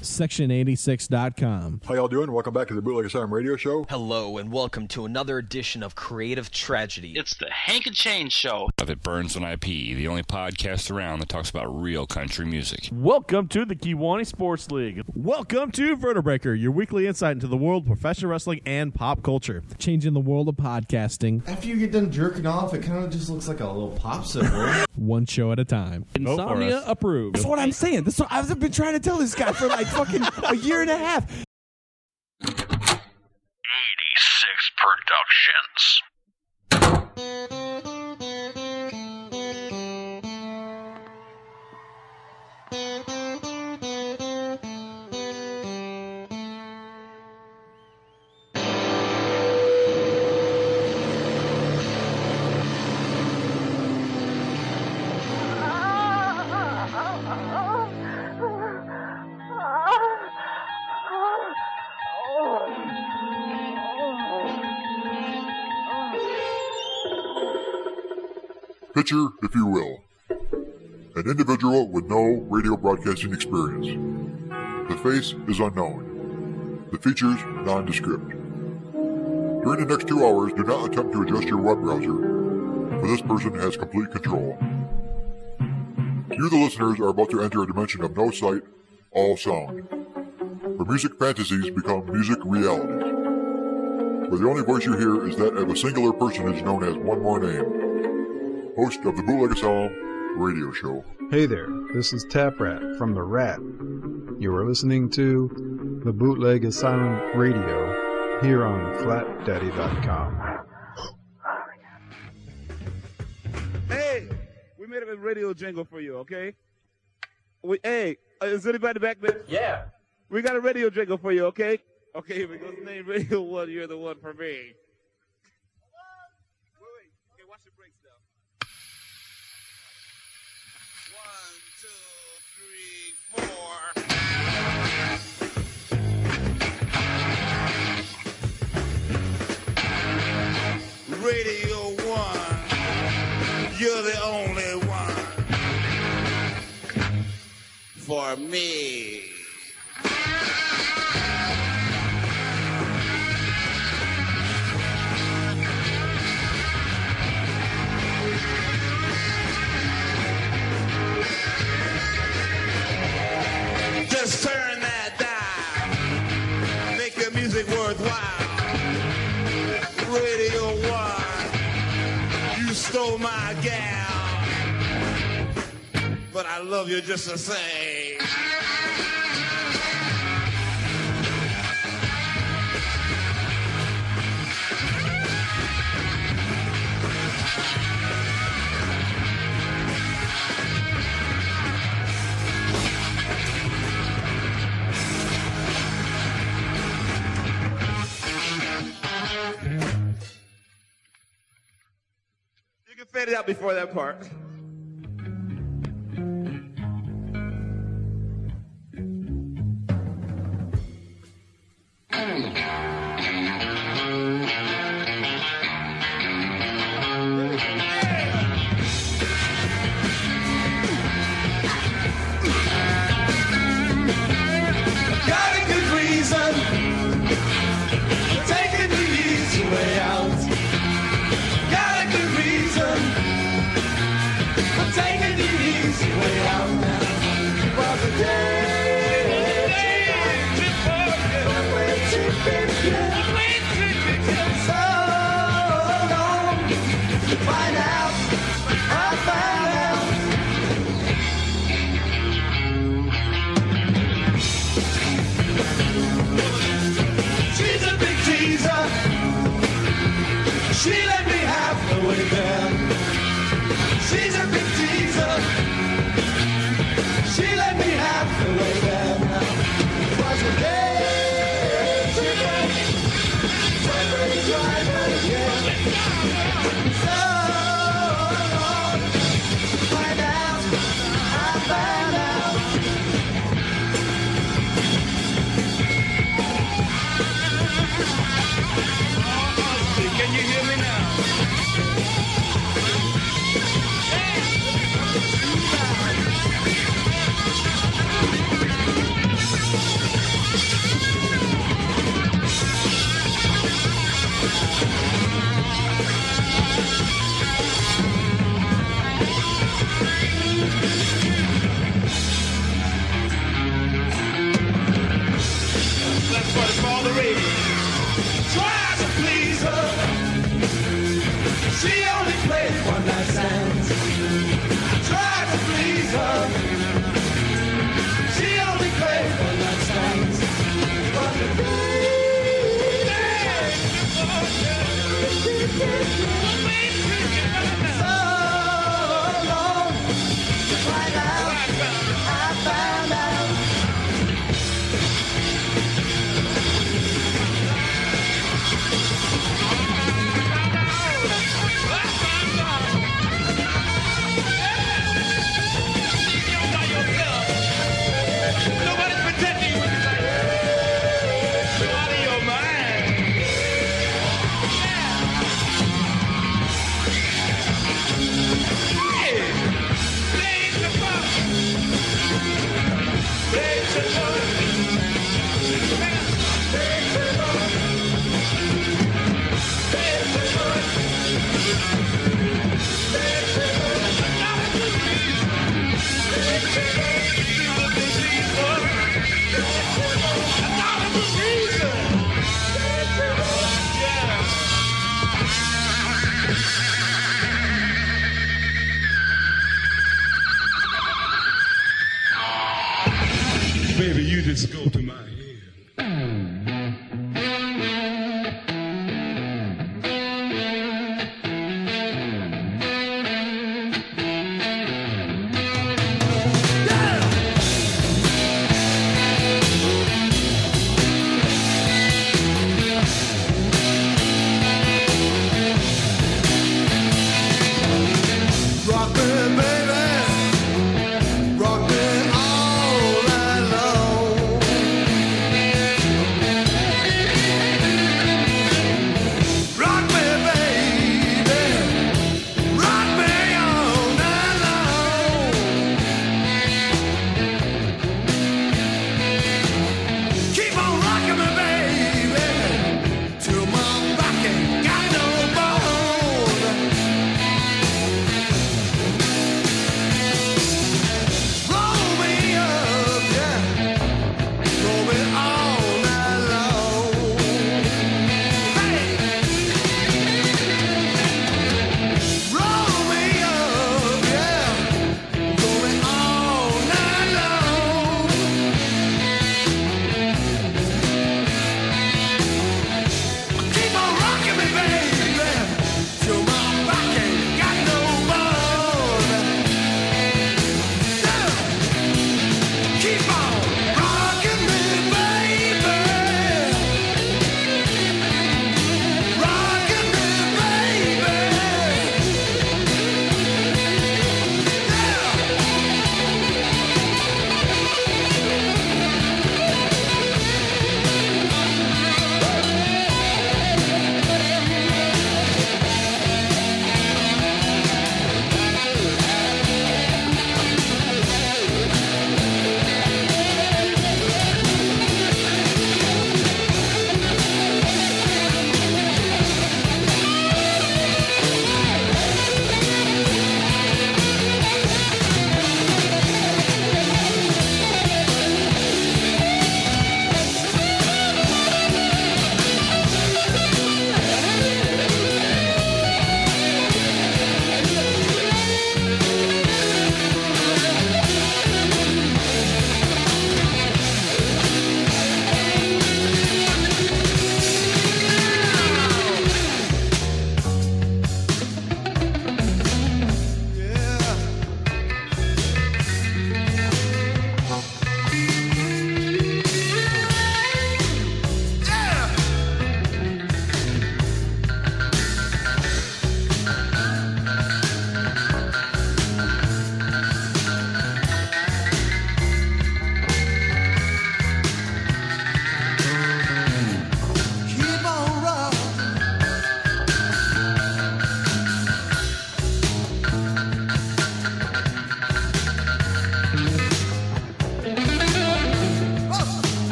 Section86.com. How y'all doing? Welcome back to the Bootleg Asylum Radio Show. Hello, and welcome to another edition of Creative Tragedy. It's the Hank and Change Show. It burns on IP, the only podcast around that talks about real country music. Welcome to the Kewanee Sports League. Welcome to Vertebreaker, your weekly insight into the world of professional wrestling and pop culture. Changing the world of podcasting. After you get done jerking off, it kind of just looks like a little popsicle. One show at a time. Insomnia approved. That's what I'm saying. That's what I've been trying to tell this guy for like fucking a year and a half. 86 Productions. Picture, if you will, an individual with no radio broadcasting experience. The face is unknown. The features nondescript. During the next 2 hours, do not attempt to adjust your web browser, for this person has complete control. You, the listeners, are about to enter a dimension of no sight, all sound, where music fantasies become music realities, where the only voice you hear is that of a singular personage known as one more name. Host of the Bootleg Asylum Radio Show. Hey there, this is Tap Rat from The Rat. You are listening to the Bootleg Asylum Radio here on FlatDaddy.com. Hey, we made a radio jingle for you, okay? Hey, is anybody back there? Yeah. We got a radio jingle for you, okay? Okay, here we go. Name Radio 1, you're the one for me. Wait. Okay, watch the breaks now. 1, 2, 3, 4. Radio 1, you're the only one for me. Just turn that dial, make your music worthwhile. Radio 1, you stole my gal, but I love you just the same. You can fade it out before that part. Got a good reason for taking the easy way out. Got a good reason for taking the easy way out now. Was a day to forget, but way too big. Baby, you just go to my head. Rock me, baby. Rock me all night long.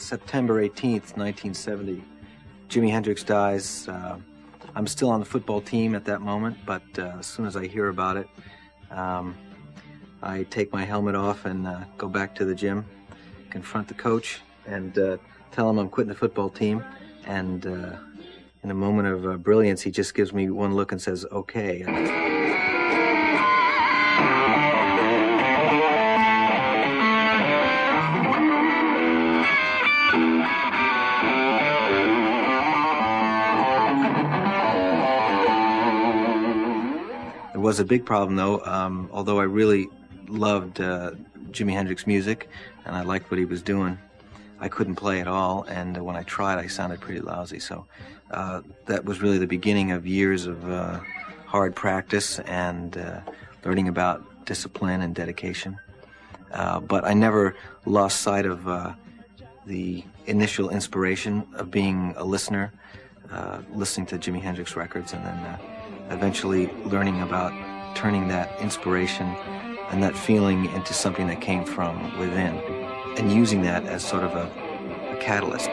September 18th, 1970, Jimi Hendrix dies. I'm still on the football team at that moment, but as soon as I hear about it, I take my helmet off and go back to the gym, confront the coach, and tell him I'm quitting the football team. And in a moment of brilliance, he just gives me one look and says, okay. It was a big problem, though, although I really loved Jimi Hendrix music, and I liked what he was doing. I couldn't play at all, and when I tried, I sounded pretty lousy. So that was really the beginning of years of hard practice and learning about discipline and dedication. But I never lost sight of the initial inspiration of being a listener, listening to Jimi Hendrix records, and then eventually learning about turning that inspiration and that feeling into something that came from within, and using that as sort of a catalyst.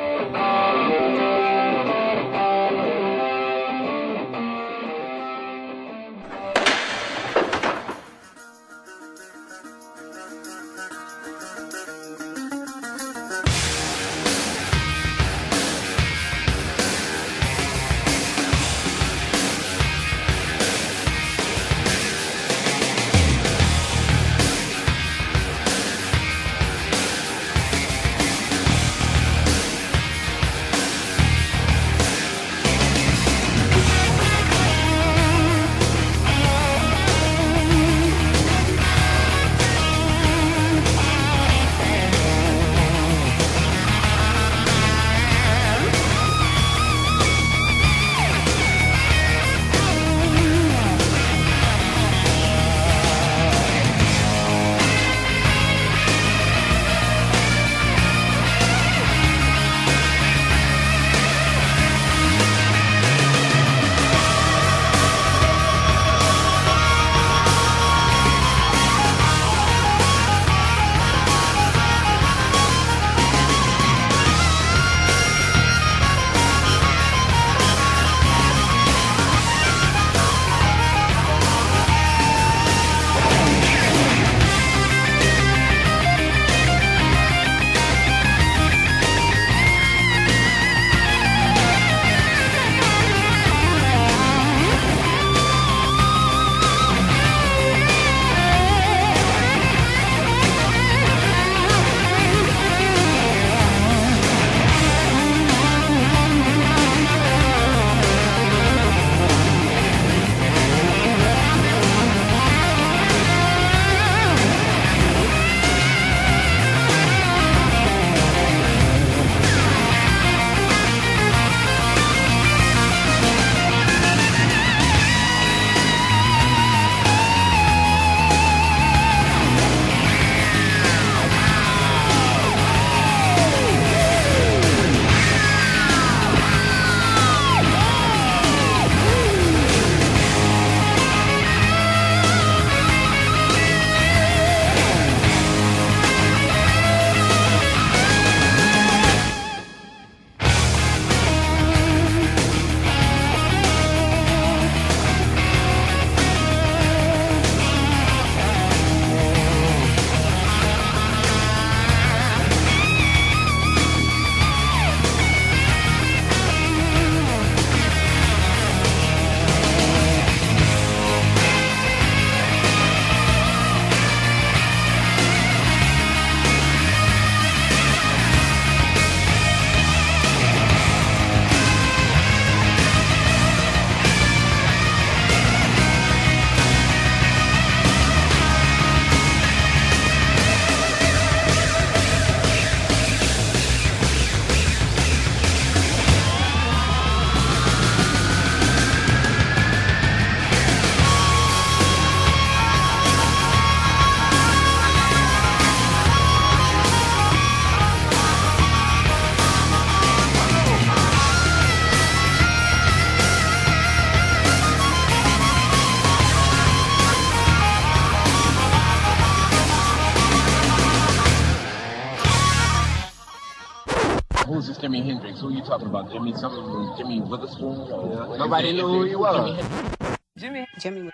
Jimi Hendrix. Who are you talking about? Jimmy Witherspoon? Or Nobody knew who he was. Jimmy.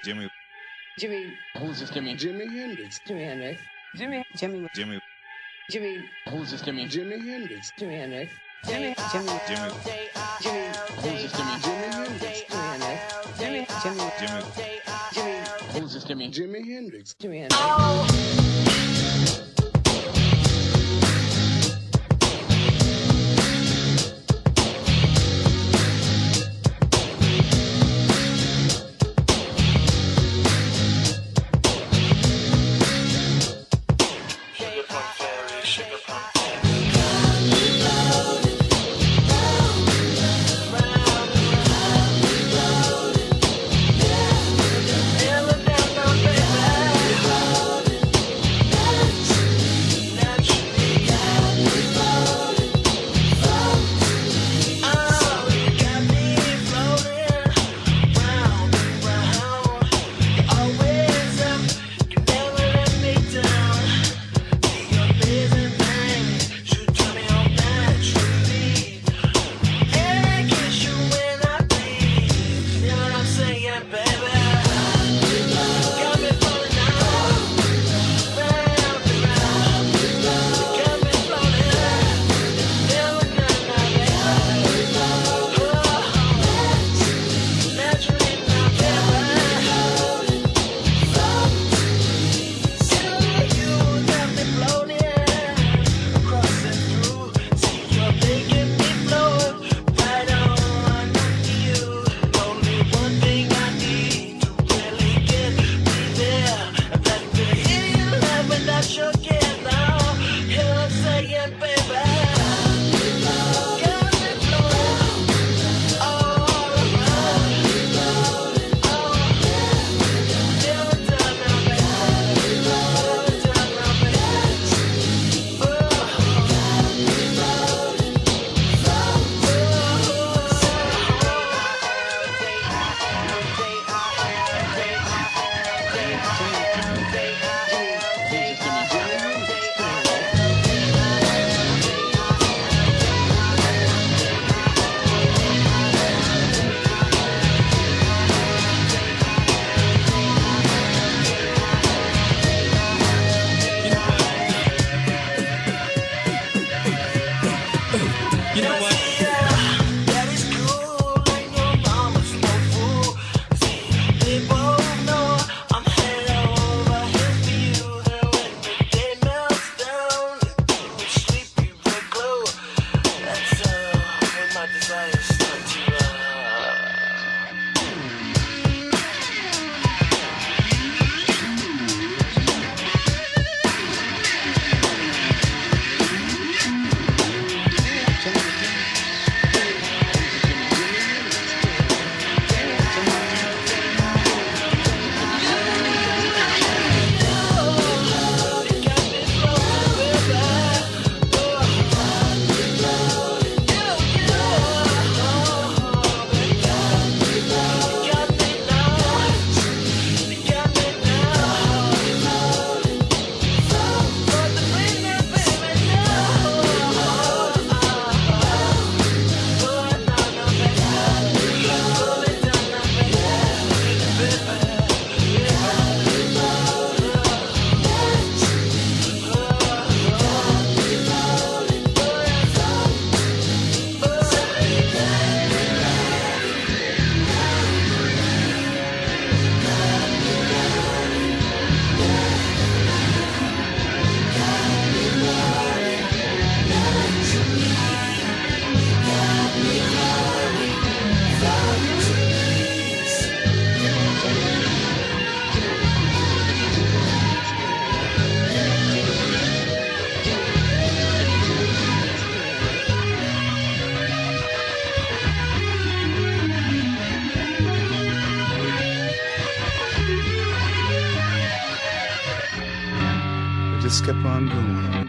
Who's this Jimmy? Jimi Hendrix. Jimi Hendrix. Jimmy. Who's this Jimmy? Jimi Hendrix. Jimi Hendrix. Jimi. Who's this Jimmy? Jimi Hendrix. Who's this Jimmy? Jimi Hendrix. Jimi Hendrix. just kept on going.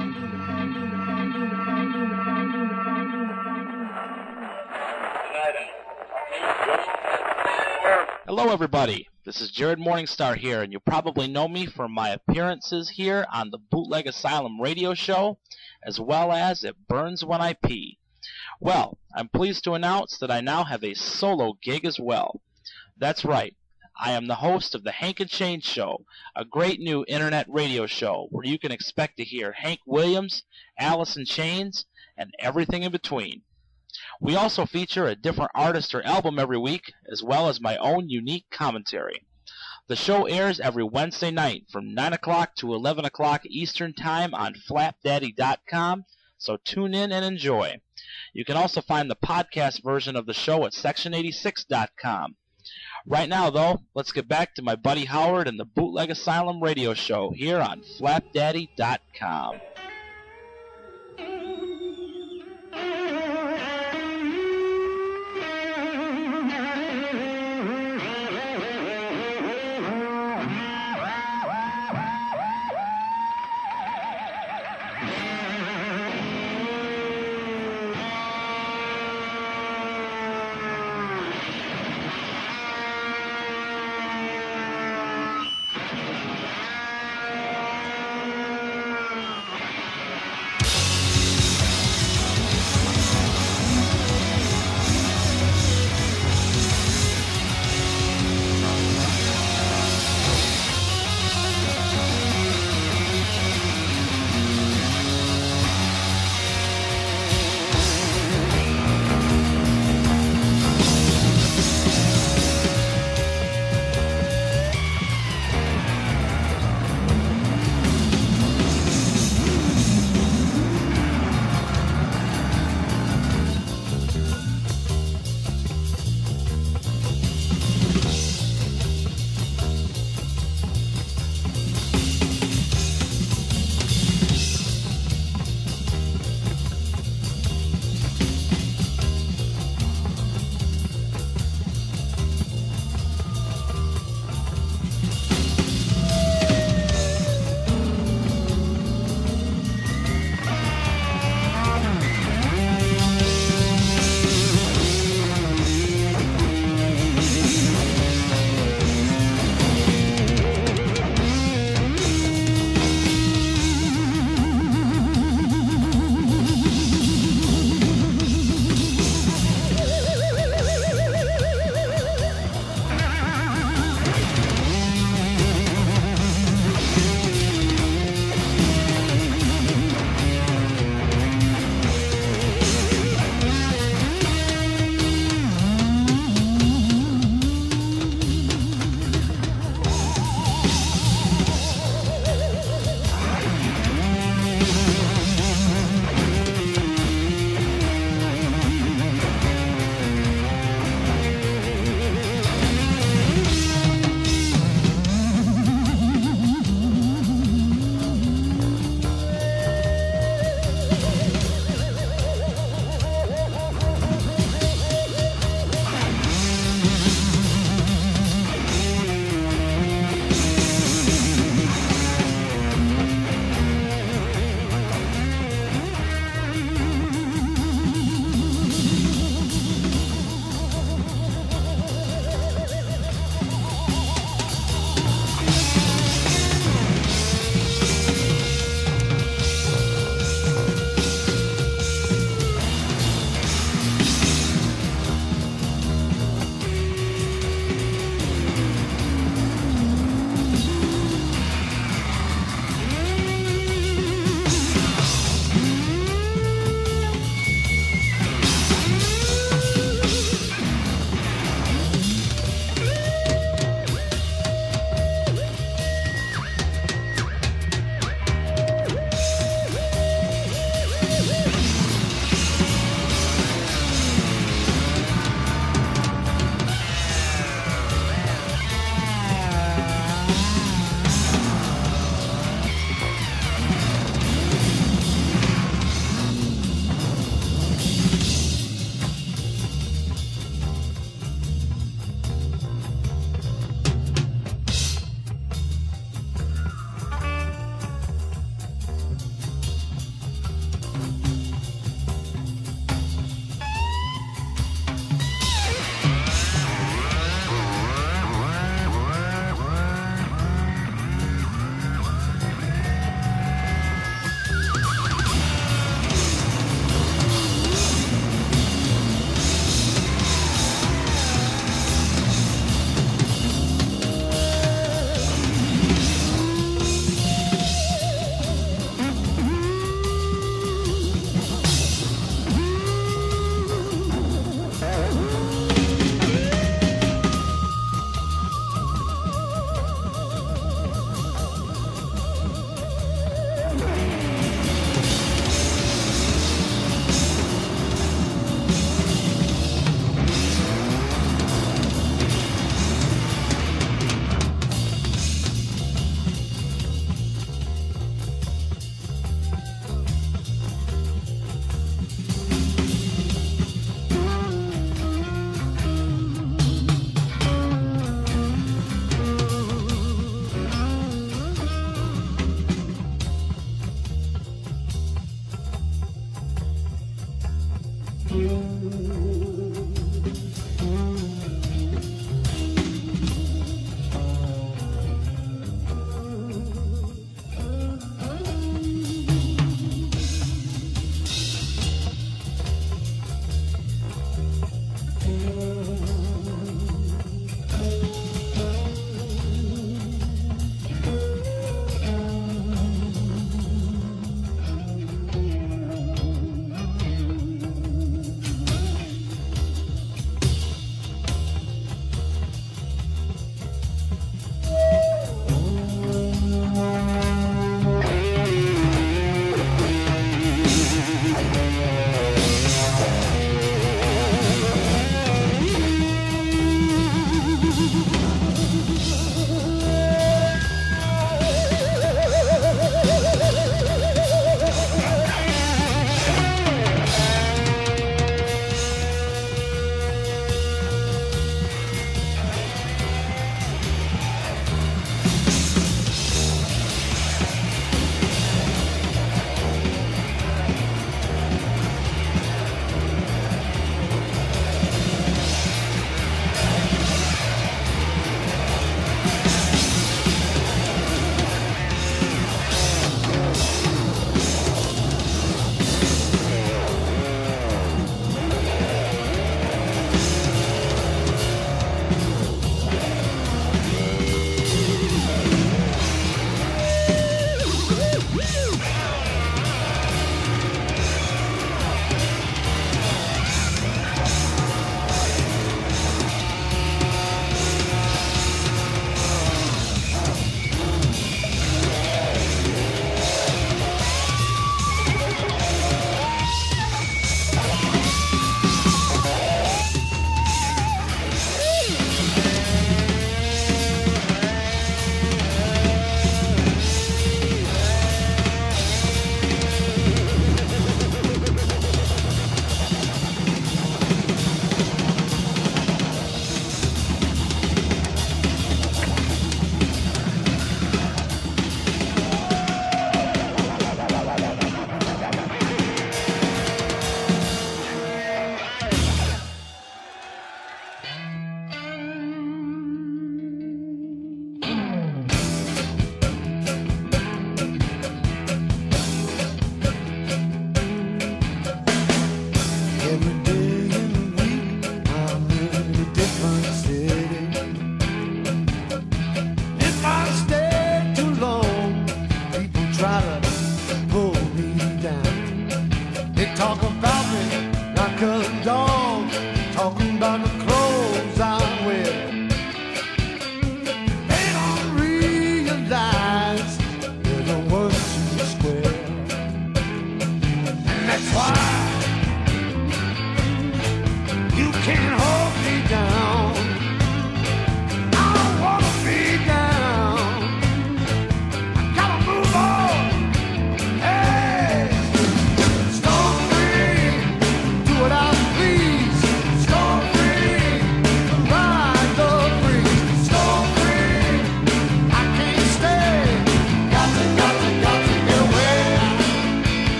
Hello, everybody. This is Jared Morningstar here, and you probably know me from my appearances here on the Bootleg Asylum radio show, as well as It Burns When I Pee. Well, I'm pleased to announce that I now have a solo gig as well. That's right. I am the host of the Hank and Shane Show, a great new internet radio show where you can expect to hear Hank Williams, Alice in Chains, and everything in between. We also feature a different artist or album every week, as well as my own unique commentary. The show airs every Wednesday night from 9 o'clock to 11 o'clock Eastern Time on flapdaddy.com, so tune in and enjoy. You can also find the podcast version of the show at section86.com. Right now, though, let's get back to my buddy Howard and the Bootleg Asylum radio show here on flapdaddy.com.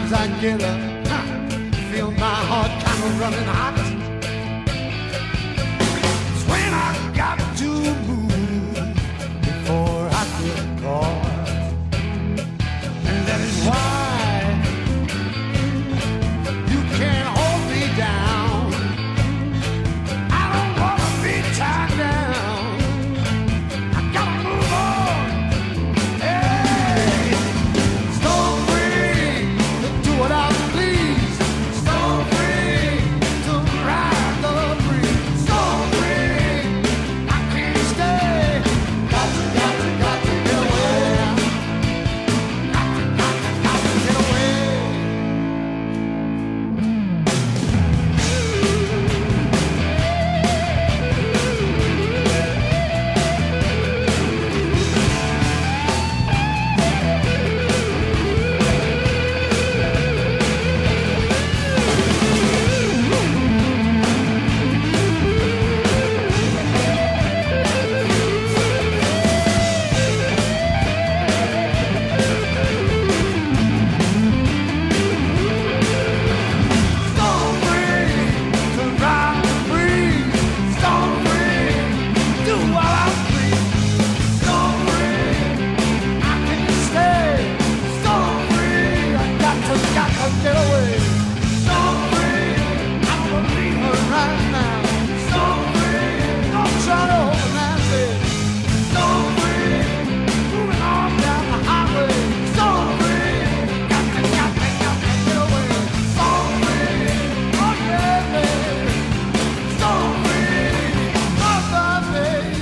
Sometimes I get up, feel my heart kind of running hot. It's when I got to move before I get caught. And that is why you can't hold me down. I don't want to be tied down. I gotta move on. Hey, stone free to do what I please. Stone free to ride the breeze. Stone free, I can't stay. Got to get away. Got to get away. Stone free to ride the breeze. Stone free, do what I please. Stone free, I can't stay. Stone free, I got to get away. Stone free, I'm gonna leave her right now. Stone free, don't try to hold that bed. Stone free, moving on down the highway. Stone free, got to get away. Stone free, oh yeah, baby. Stone free, oh my baby.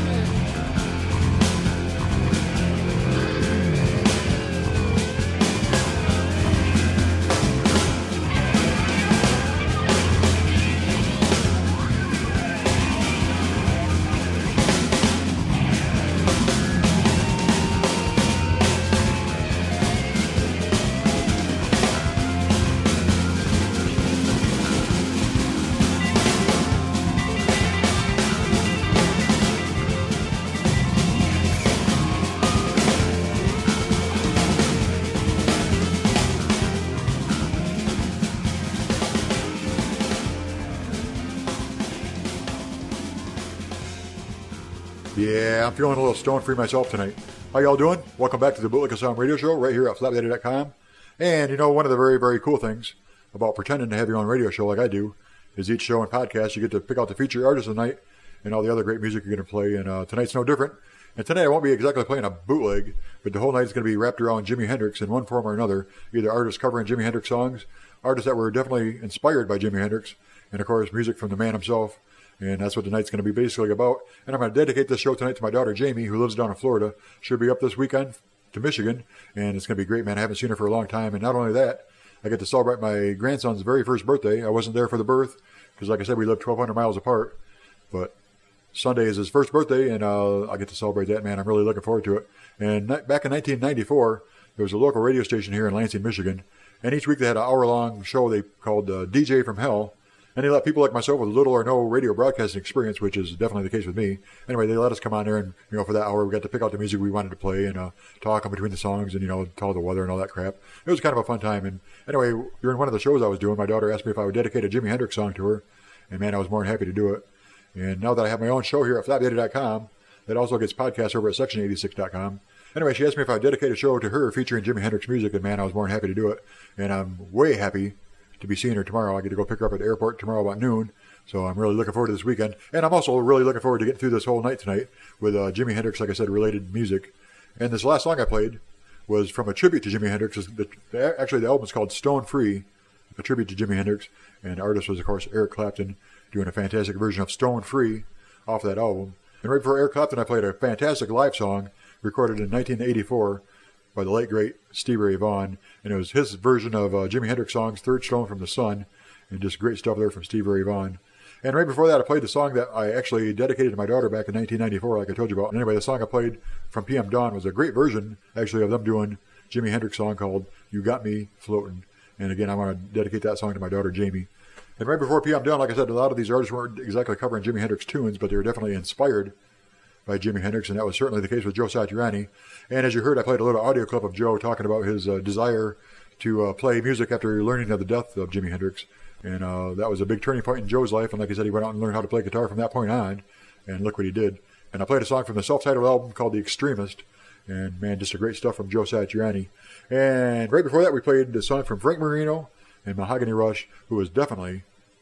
Yeah, I'm feeling a little stone free myself tonight. How y'all doing? Welcome back to the Bootleg Sound Radio Show right here at FlapDaddy.com. And you know, one of the very, very cool things about pretending to have your own radio show like I do is each show and podcast you get to pick out the featured artist of the night and all the other great music you're going to play. And tonight's no different. And tonight I won't be exactly playing a bootleg, but the whole night's going to be wrapped around Jimi Hendrix in one form or another. Either artists covering Jimi Hendrix songs, artists that were definitely inspired by Jimi Hendrix, and of course music from the man himself. And that's what tonight's going to be basically about. And I'm going to dedicate this show tonight to my daughter, Jamie, who lives down in Florida. She'll be up this weekend to Michigan, and it's going to be great, man. I haven't seen her for a long time. And not only that, I get to celebrate my grandson's very first birthday. I wasn't there for the birth because, like I said, we live 1,200 miles apart. But Sunday is his first birthday, and I get to celebrate that, man. I'm really looking forward to it. And back in 1994, there was a local radio station here in Lansing, Michigan. And each week they had an hour-long show they called DJ from Hell. And they let people like myself with little or no radio broadcasting experience, which is definitely the case with me. Anyway, they let us come on there, and for that hour, we got to pick out the music we wanted to play and talk in between the songs, and tell the weather and all that crap. It was kind of a fun time. And anyway, during one of the shows I was doing, my daughter asked me if I would dedicate a Jimi Hendrix song to her, and man, I was more than happy to do it. And now that I have my own show here at FlapDaddy.com, that also gets podcasts over at Section86.com. Anyway, she asked me if I would dedicate a show to her featuring Jimi Hendrix music, and man, I was more than happy to do it. And I'm way happy to be seeing her tomorrow. I get to go pick her up at the airport tomorrow about noon. So I'm really looking forward to this weekend. And I'm also really looking forward to getting through this whole night tonight with Jimi Hendrix, like I said, related music. And this last song I played was from a tribute to Jimi Hendrix. Actually, the album is called Stone Free, a tribute to Jimi Hendrix. And the artist was, of course, Eric Clapton, doing a fantastic version of Stone Free off that album. And right before Eric Clapton, I played a fantastic live song recorded in 1984 by the late, great Stevie Ray Vaughan. And it was his version of Jimi Hendrix songs, Third Stone from the Sun, and just great stuff there from Stevie Ray Vaughan. And right before that, I played the song that I actually dedicated to my daughter back in 1994, like I told you about. And anyway, the song I played from PM Dawn was a great version, actually, of them doing Jimi Hendrix song called You Got Me Floating. And again, I want to dedicate that song to my daughter, Jamie. And right before PM Dawn, like I said, a lot of these artists weren't exactly covering Jimi Hendrix tunes, but they were definitely inspired by Jimi Hendrix, and that was certainly the case with Joe Satriani. And as you heard, I played a little audio clip of Joe talking about his desire to play music after learning of the death of Jimi Hendrix. And that was a big turning point in Joe's life. And like I said, he went out and learned how to play guitar from that point on. And look what he did. And I played a song from the self-titled album called The Extremist. And man, just a great stuff from Joe Satriani. And right before that, we played the song from Frank Marino and Mahogany Rush, who was definitely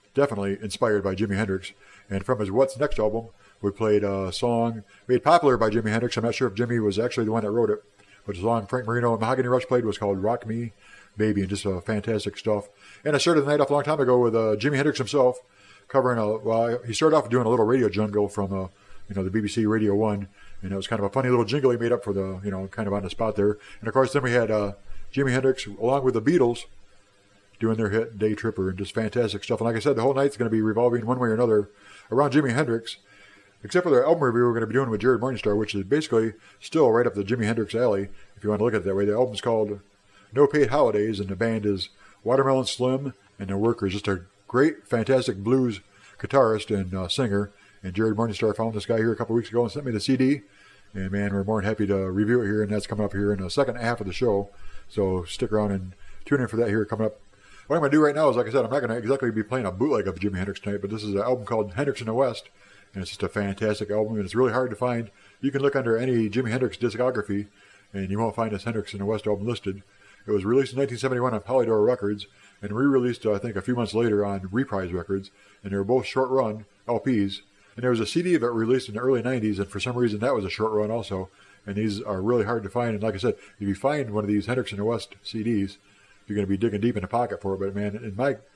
inspired by Jimi Hendrix. And from his What's Next album, we played a song made popular by Jimi Hendrix. I'm not sure if Jimi was actually the one that wrote it, but the song Frank Marino and Mahogany Rush played was called Rock Me, Baby, and just fantastic stuff. And I started the night off a long time ago with Jimi Hendrix himself covering he started off doing a little radio jingle from the BBC Radio 1, and it was kind of a funny little jingle he made up for the, kind of on the spot there. And of course then we had Jimi Hendrix along with the Beatles doing their hit Day Tripper, and just fantastic stuff. And like I said, the whole night's going to be revolving one way or another around Jimi Hendrix, except for the album review we're going to be doing with Jared Morningstar, which is basically still right up the Jimi Hendrix alley, if you want to look at it that way. The album's called No Paid Holidays, and the band is Watermelon Slim and The Workers. Just a great, fantastic blues guitarist and singer. And Jared Morningstar found this guy here a couple weeks ago and sent me the CD. And man, we're more than happy to review it here, and that's coming up here in the second half of the show. So stick around and tune in for that here coming up. What I'm going to do right now is, like I said, I'm not going to exactly be playing a bootleg of Jimi Hendrix tonight, but this is an album called Hendrix in the West, and it's just a fantastic album, and it's really hard to find. You can look under any Jimi Hendrix discography, and you won't find this Hendrix in the West album listed. It was released in 1971 on Polydor Records, and re-released, I think, a few months later on Reprise Records, and they were both short-run LPs. And there was a CD that released in the early 90s, and for some reason that was a short run also, and these are really hard to find. And like I said, if you find one of these Hendrix in the West CDs, you're going to be digging deep in the pocket for it, but man, in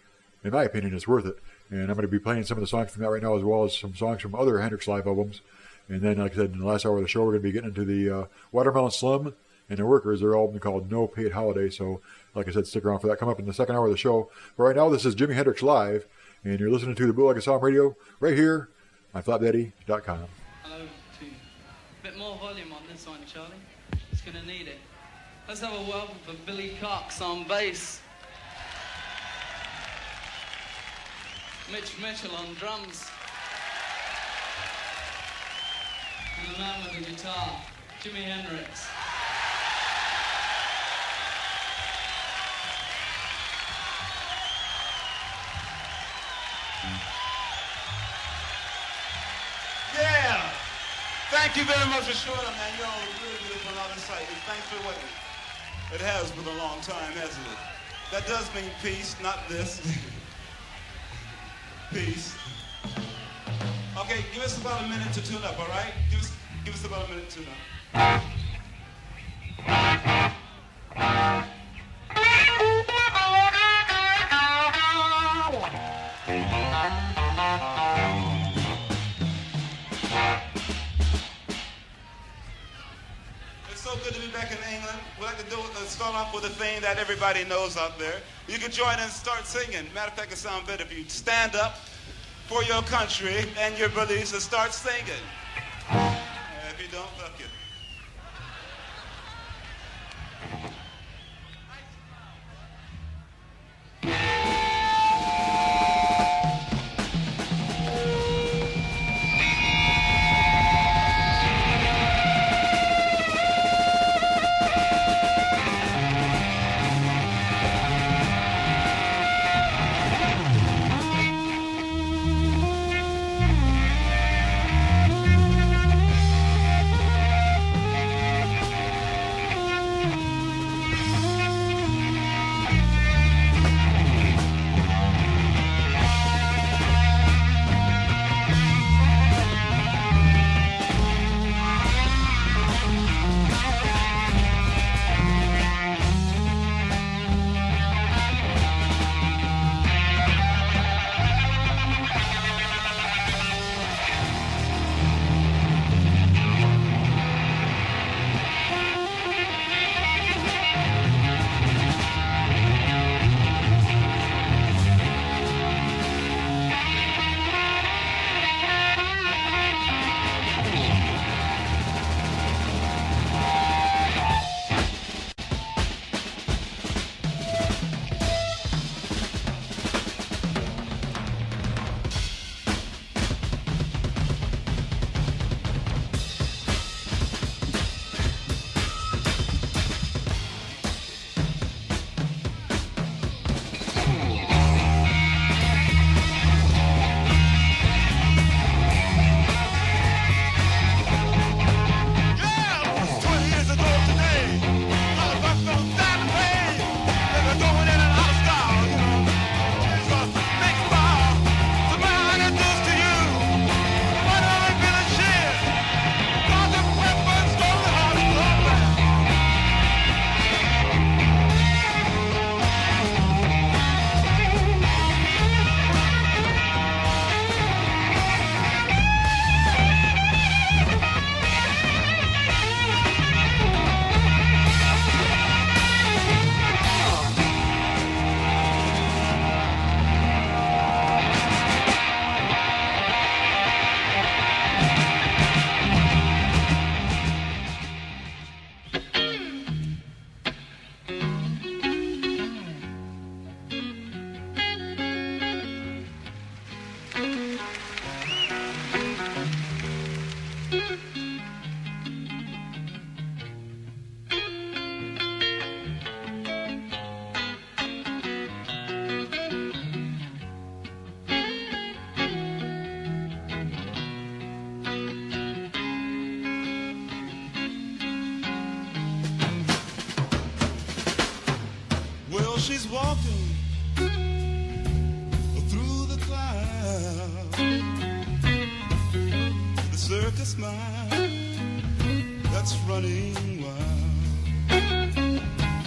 my opinion, it's worth it. And I'm going to be playing some of the songs from that right now, as well as some songs from other Hendrix live albums. And then, like I said, in the last hour of the show, we're going to be getting into the Watermelon Slim and The Workers, their album called No Paid Holiday. So, like I said, stick around for that. Come up in the second hour of the show. But right now, this is Jimi Hendrix Live, and you're listening to the Bootleg Asylum Radio right here on FlapDaddy.com. Hello to you. A bit more volume on this one, Charlie. It's going to need it. Let's have a welcome for Billy Cox on bass. Mitch Mitchell on drums. And the man with the guitar, Jimi Hendrix. Yeah! Thank you very much for showing up, man. You're all really beautiful on the site. Thanks for waiting. It has been a long time, hasn't it? That does mean peace, not this. Peace. Okay, give us about a minute to tune up, all right? Give us about a minute to tune up. It's so good to be back in England. We'd like to start off with a thing that everybody knows out there. You can join in and start singing. Matter of fact, it sounds better if you stand up for your country and your beliefs and start singing. If you don't, fuck it. she's walking through the clouds, the circus mind that's running wild.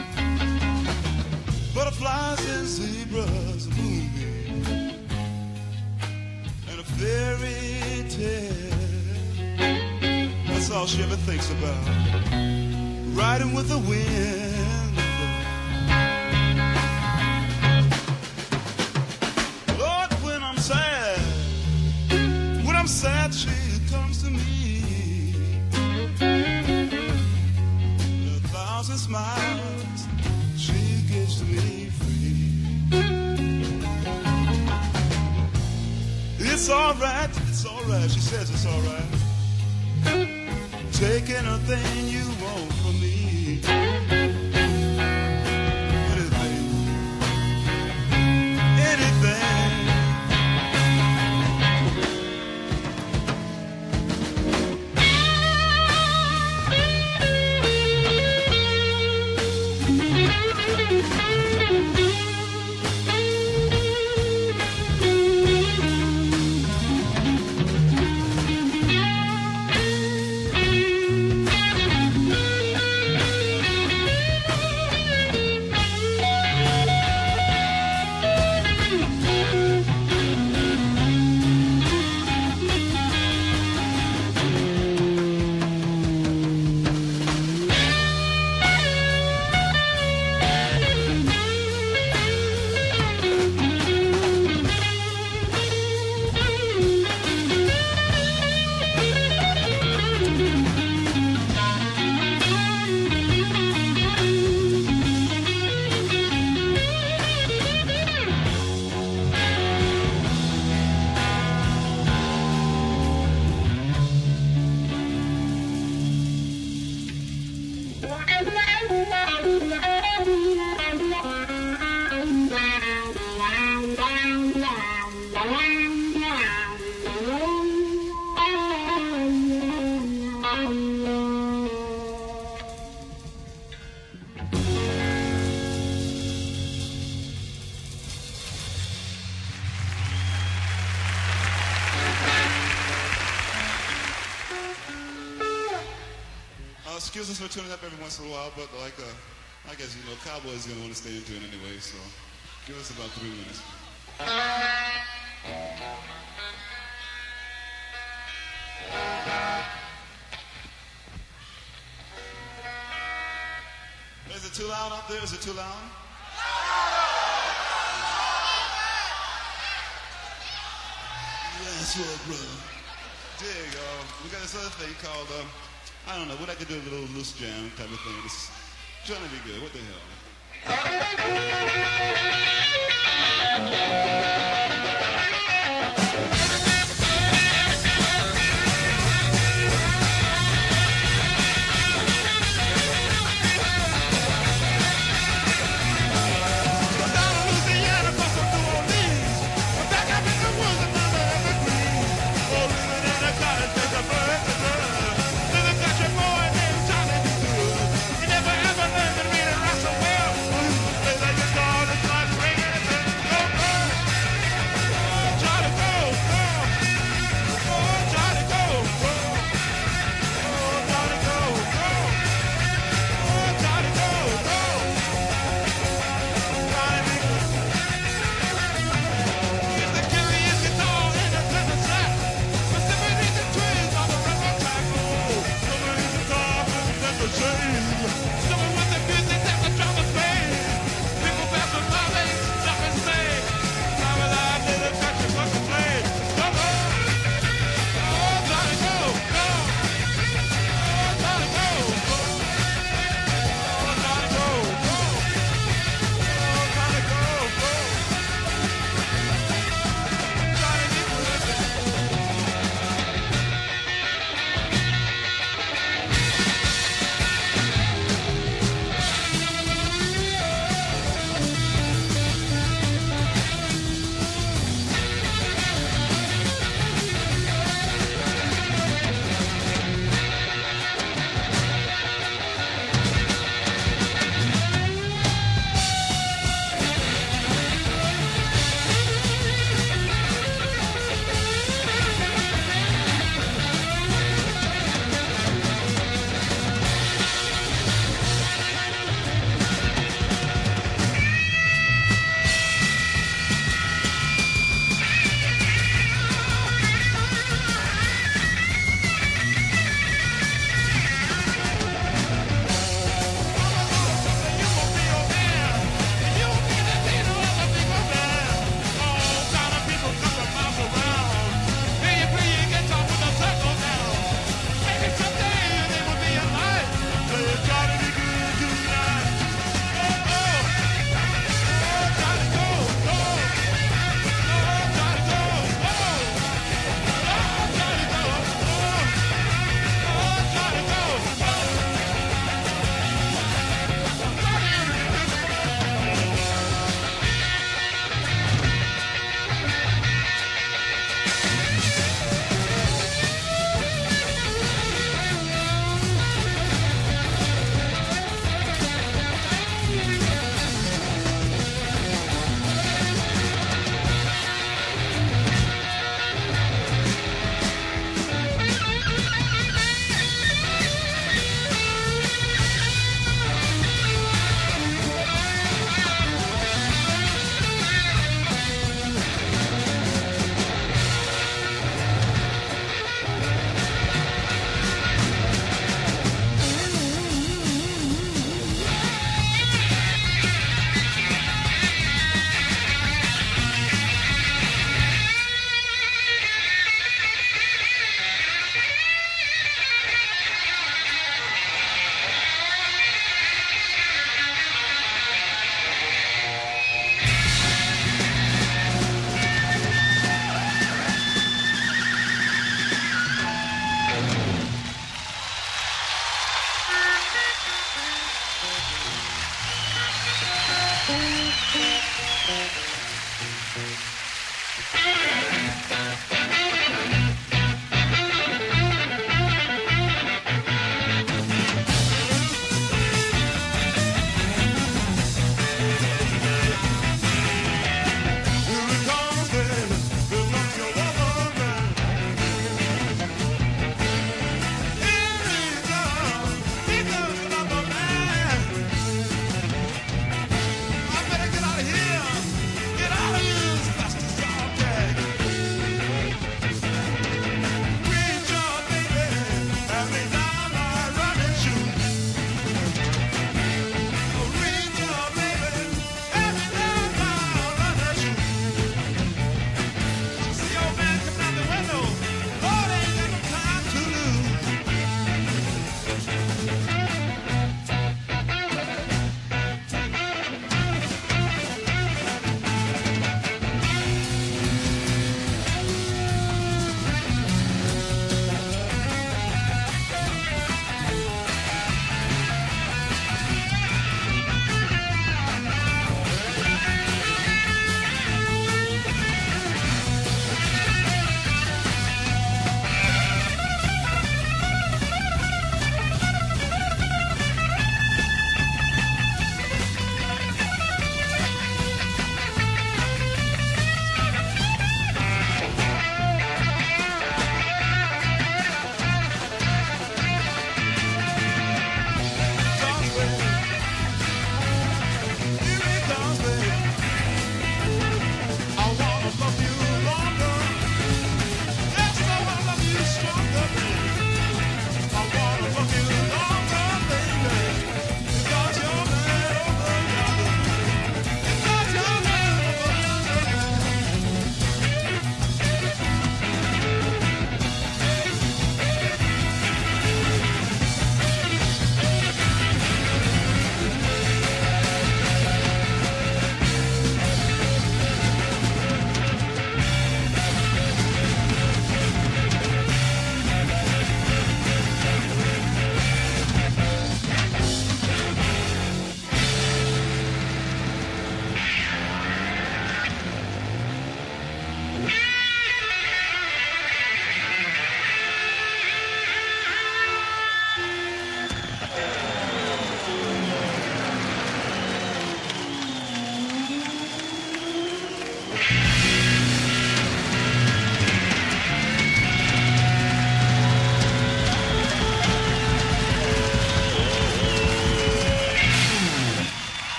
Butterflies and zebras, a moonbeam, and a fairy tale. That's all she ever thinks about. Riding with the wind. Lord, when I'm sad, she comes to me. A thousand smiles she gives to me free. It's alright, she says it's alright. Take anything you want from me. Anything. Excuse us for tuning up every once in a while, but like, I guess, you know, Cowboys are going to want to stay into it anyway, so give us about 3 minutes. Is it too loud up there? Is it too loud? That's what, brother. There you go. We got this other thing called, I don't know, what I could do, a little loose jam type of thing. It's trying to be good. What the hell?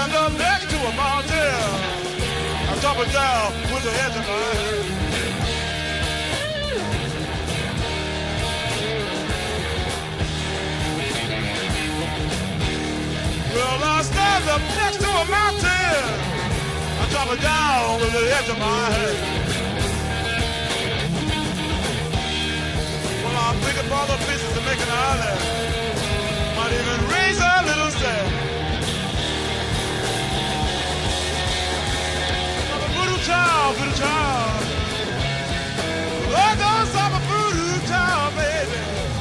stand up next to a mountain. I drop it down with the edge of my head. Well, I stand up next to a mountain. I drop it down with the edge of my head. Well, I'm picking all the pieces to make an island. Might even raise a little step. I'm a voodoo child, voodoo child. Oh, those I'm a voodoo child, baby.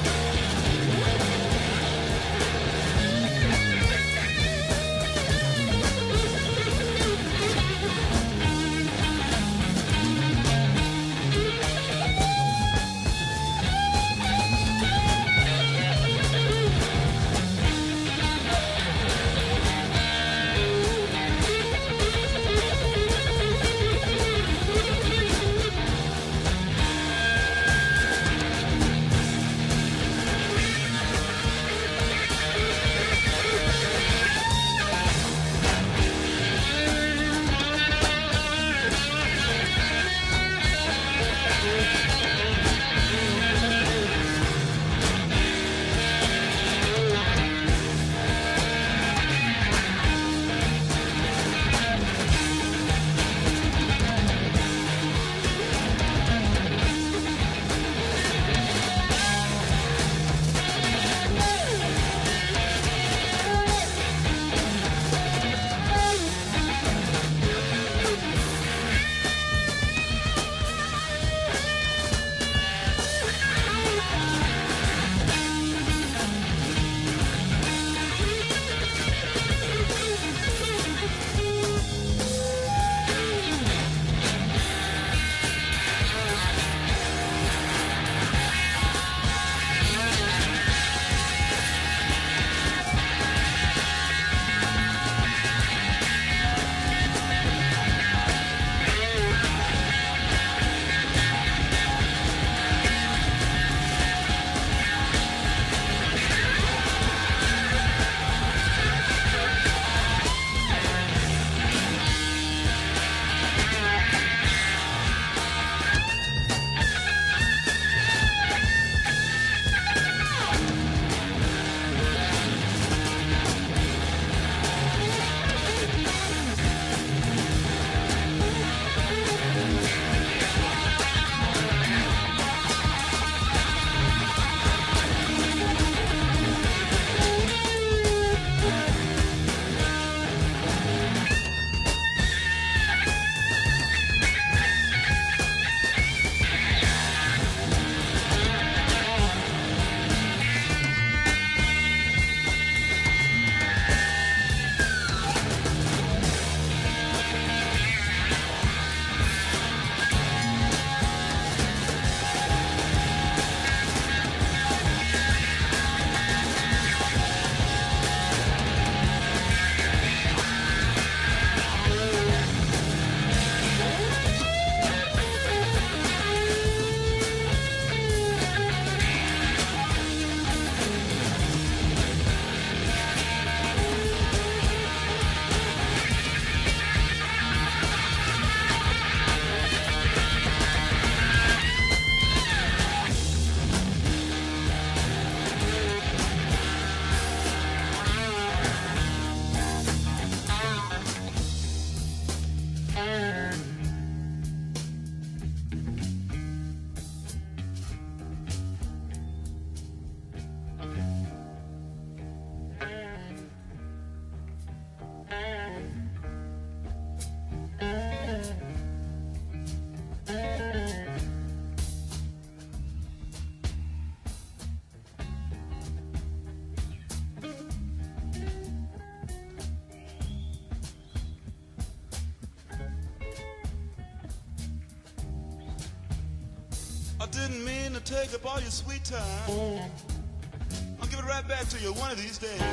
I didn't mean to take up all your sweet time. I'll give it right back to you one of these days.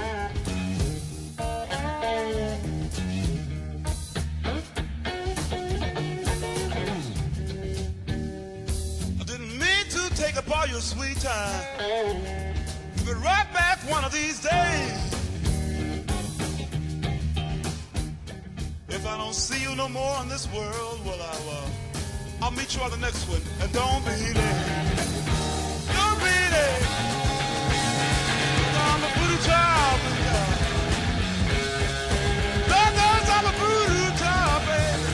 I didn't mean to take up all your sweet time. Give it right back one of these days. don't see you no more in this world, well, I'll meet you on the next one. And don't be late. Don't be late. I'm a voodoo child. I'm a voodoo child, baby.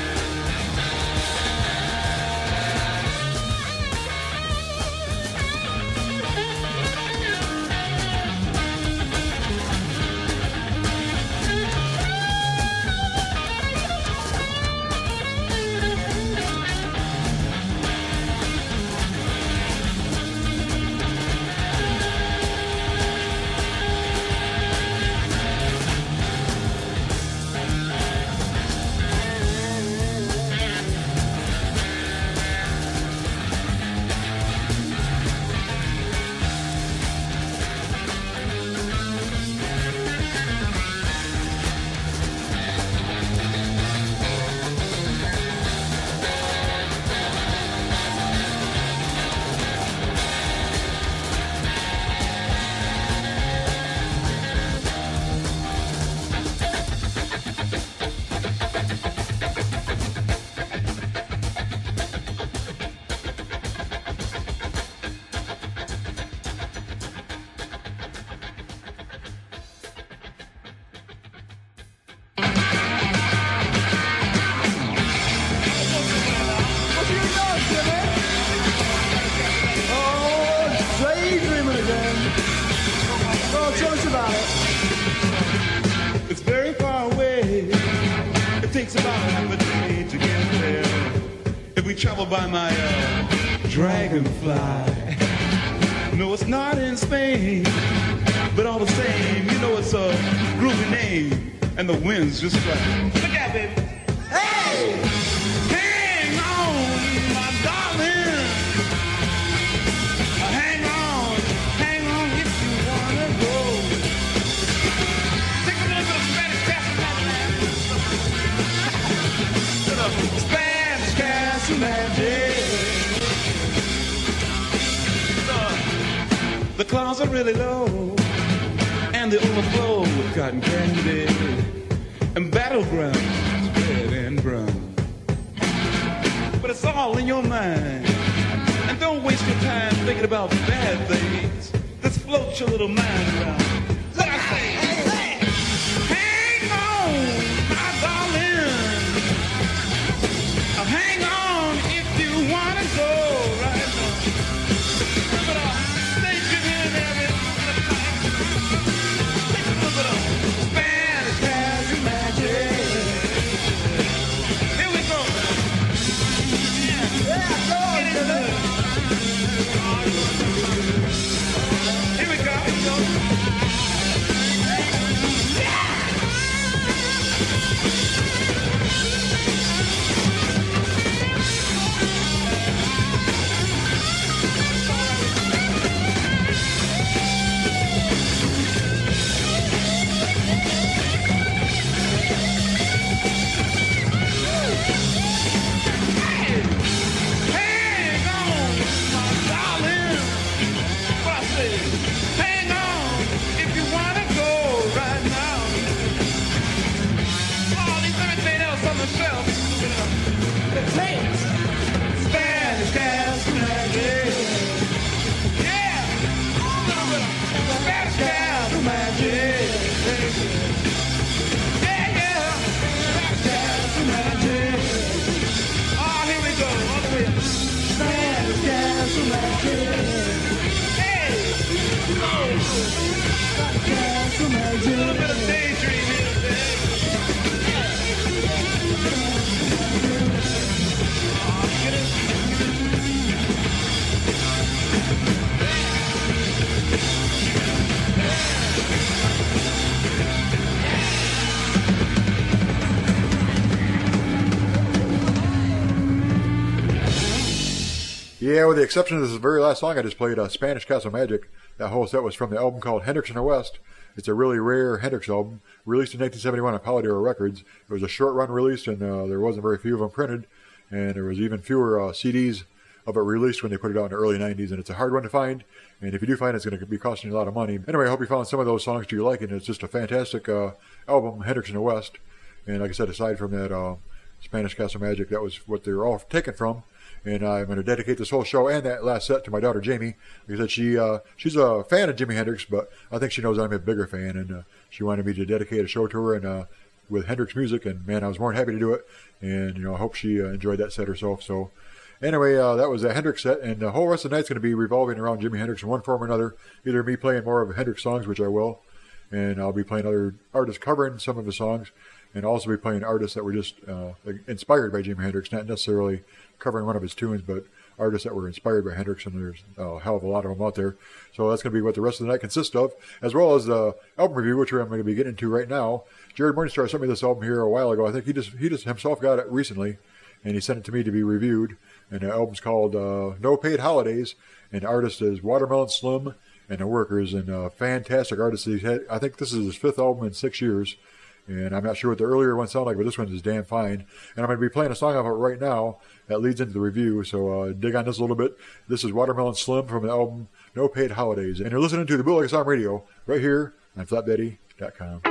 Travel by my dragonfly. No, it's not in Spain, but all the same, you know it's a groovy name, and the wind's just right. Look out, baby. Hey! Hang on, my darling. Hang on if you wanna go. Take a little bit of Spanish Castle Magic. The clouds are really low, and they overflow with cotton candy and battlegrounds, red and brown. But it's all in your mind, and don't waste your time thinking about bad things. Just float your little mind around. What I say? Hey, hang on, my darling. Hang on if you wanna go right now. Stay driven every time. Take a little bit of Spanish Castle Magic. Here we go. Yeah, go on, here we go. Spanish Castle Magic. Yeah. Spanish Castle Magic. Yeah, yeah. Spanish Castle Magic. Oh, here we go. All the way up. Spanish Castle Magic. Hey. Spanish Castle Magic. A little bit of daydream here, baby. Yeah, with the exception of this very last song I just played, Spanish Castle Magic. That whole set was from the album called Hendrix in the West. It's a really rare Hendrix album, released in 1971 on Polydor Records. It was a short-run release, and there wasn't very few of them printed, and there was even fewer CDs of it released when they put it out in the early 90s, and it's a hard one to find, and if you do find it, it's going to be costing you a lot of money. Anyway, I hope you found some of those songs to your liking. It's just a fantastic album, Hendrix in the West, And like I said, aside from that Spanish Castle Magic, that was what they were all taken from. And I'm going to dedicate this whole show and that last set to my daughter Jamie. Like I said, she's a fan of Jimi Hendrix, but I think she knows I'm a bigger fan, and she wanted me to dedicate a show to her and with Hendrix music. And man, I was more than happy to do it. And I hope she enjoyed that set herself. So anyway, that was a Hendrix set, and the whole rest of the night's going to be revolving around Jimi Hendrix in one form or another. Either me playing more of Hendrix songs, which I will, and I'll be playing other artists covering some of his songs, and also be playing artists that were just inspired by Jimi Hendrix, not necessarily covering one of his tunes, but artists that were inspired by Hendrix, and there's a hell of a lot of them out there. So that's going to be what the rest of the night consists of, as well as the album review, which I'm going to be getting into right now. Jared Morningstar sent me this album here a while ago. I think he just himself got it recently, and he sent it to me to be reviewed. And the album's called No Paid Holidays, and the artist is Watermelon Slim and the Workers, and fantastic artist. He's had, I think this is his 5th album in 6 years, and I'm not sure what the earlier ones sound like, but this one is damn fine. And I'm going to be playing a song off it right now that leads into the review, so dig on this a little bit. This is Watermelon Slim from the album No Paid Holidays, and you're listening to the Bootleg Asylum Radio right here on FlatBetty.com.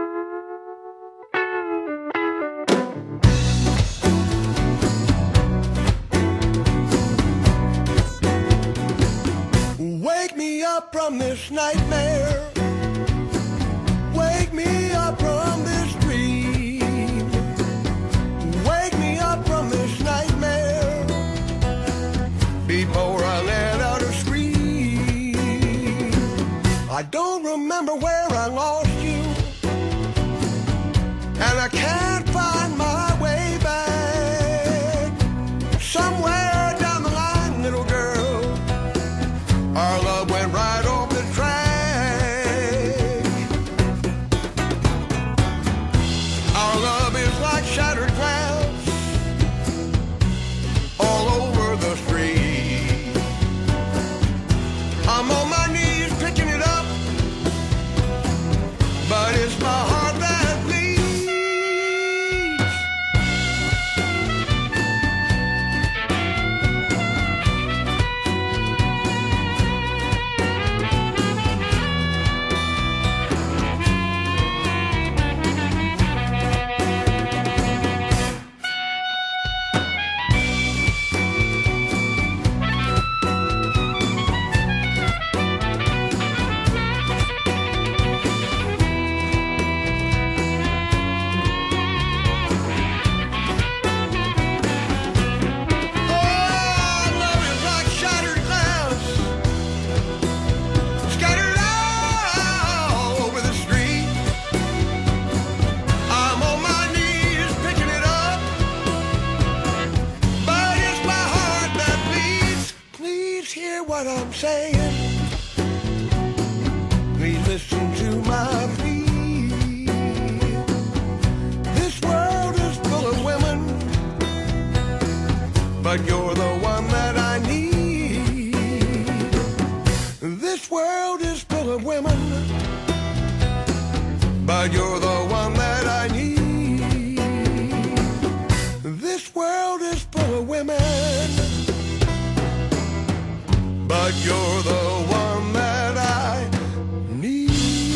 Wake me up from this nightmare. Wake me up from this dream. Wake me up from this nightmare before I let out a scream. I don't remember where I lost you, and I can't find my way back. Somewhere down the line, little girl, our love went right off the track. Our love is like shattered glass all over the street. I'm on my knees picking it up, but it's my heart that bleeds. What I'm saying, please listen to my plea. This world is full of women, but you're the one that I need. This world is full of women, but you're the one that I need. This world is full of women, but you're the one that I need.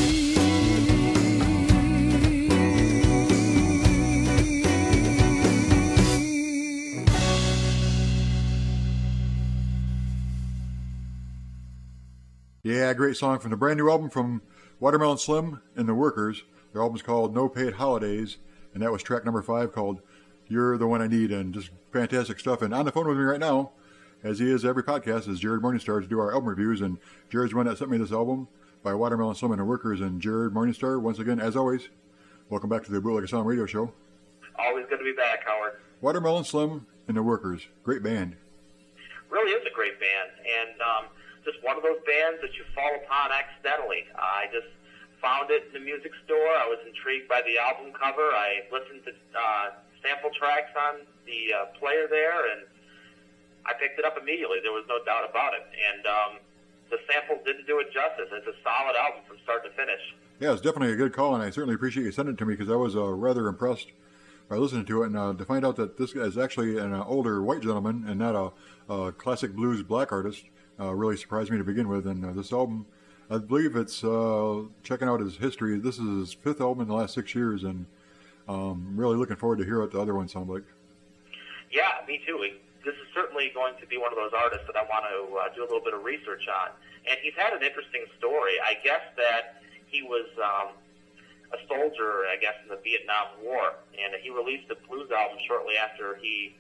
Yeah, great song from the brand new album from Watermelon Slim and the Workers. Their album's called No Paid Holidays, and that was track number 5 called You're the One I Need, and just fantastic stuff. And on the phone with me right now, as he is every podcast, is Jared Morningstar to do our album reviews. And Jared's the one that sent me this album by Watermelon Slim and the Workers. And Jared Morningstar, once again, as always, welcome back to the Bootleg Asylum Radio Show. Always good to be back, Howard. Watermelon Slim and the Workers, great band. Really is a great band, and just one of those bands that you fall upon accidentally. I just found it in the music store. I was intrigued by the album cover. I listened to sample tracks on the player there, and I picked it up immediately. There was no doubt about it. And the samples didn't do it justice. It's a solid album from start to finish. Yeah, it's definitely a good call, and I certainly appreciate you sending it to me because I was rather impressed by listening to it. And to find out that this is actually an older white gentleman and not a classic blues black artist really surprised me to begin with. And this album, I believe it's, checking out his history, this is his 5th album in the last 6 years. And Really looking forward to hear what the other ones sound like. Yeah, me too. This is certainly going to be one of those artists that I want to do a little bit of research on. And he's had an interesting story. I guess that he was a soldier, I guess, in the Vietnam War, and he released a blues album shortly after he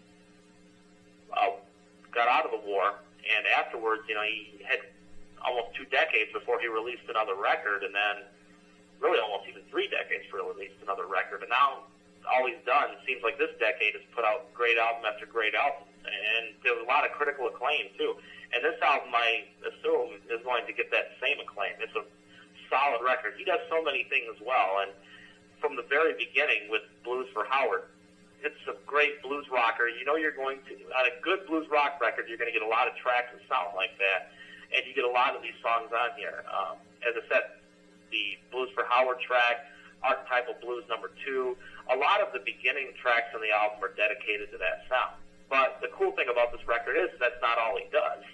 got out of the war. And afterwards, you know, he had almost 2 decades before he released another record, and then really almost even 3 decades before he released another record. And now all he's done seems like this decade has put out great album after great album, and there's a lot of critical acclaim too. And this album, I assume, is going to get that same acclaim. It's a solid record. He does so many things well, and from the very beginning with Blues for Howard, it's a great blues rocker. You know, you're going to, on a good blues rock record, you're going to get a lot of tracks that sound like that, and you get a lot of these songs on here. As I said, the Blues for Howard track, Archetypal Blues #2, a lot of the beginning tracks on the album are dedicated to that sound. But the cool thing about this record is that's not all he does.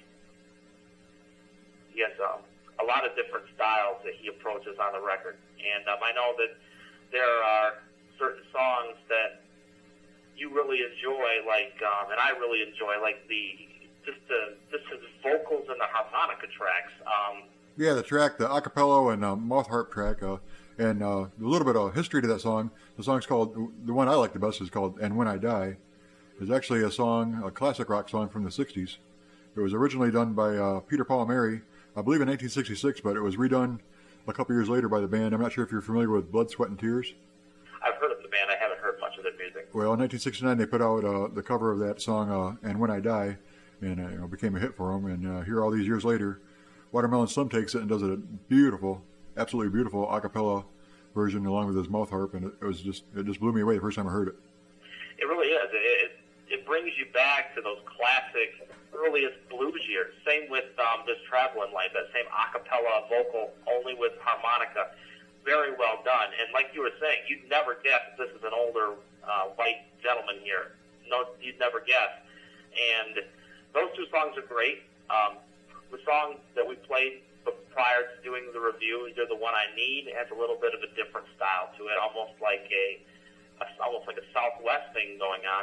He has a lot of different styles that he approaches on the record. And I know that there are certain songs that you really enjoy, like, and I really enjoy, like just his vocals and the harmonica tracks. Yeah, the track, the acapella and mouth harp track, and a little bit of history to that song. The song's called, the one I like the best is called "And When I Die." It's actually a song, a classic rock song from the 60s. It was originally done by Peter, Paul, and Mary, I believe in 1966, but it was redone a couple years later by the band. I'm not sure if you're familiar with Blood, Sweat, and Tears. I've heard of the band. I haven't heard much of their music. Well, in 1969, they put out the cover of that song, "And When I Die," and it became a hit for them. And here, all these years later, Watermelon Slim takes it and does a beautiful, absolutely beautiful a cappella version along with his mouth harp, and it just blew me away the first time I heard it. It really is. It brings you back to those classic earliest blues years. Same with this Traveling Light, that same a cappella vocal, only with harmonica. Very well done. And like you were saying, you'd never guess that this is an older white gentleman here. No, you'd never guess. And those 2 songs are great. The song that we played prior to doing the review, "You're the One I Need," has a little bit of a different style to it, almost like a Southwest thing going on.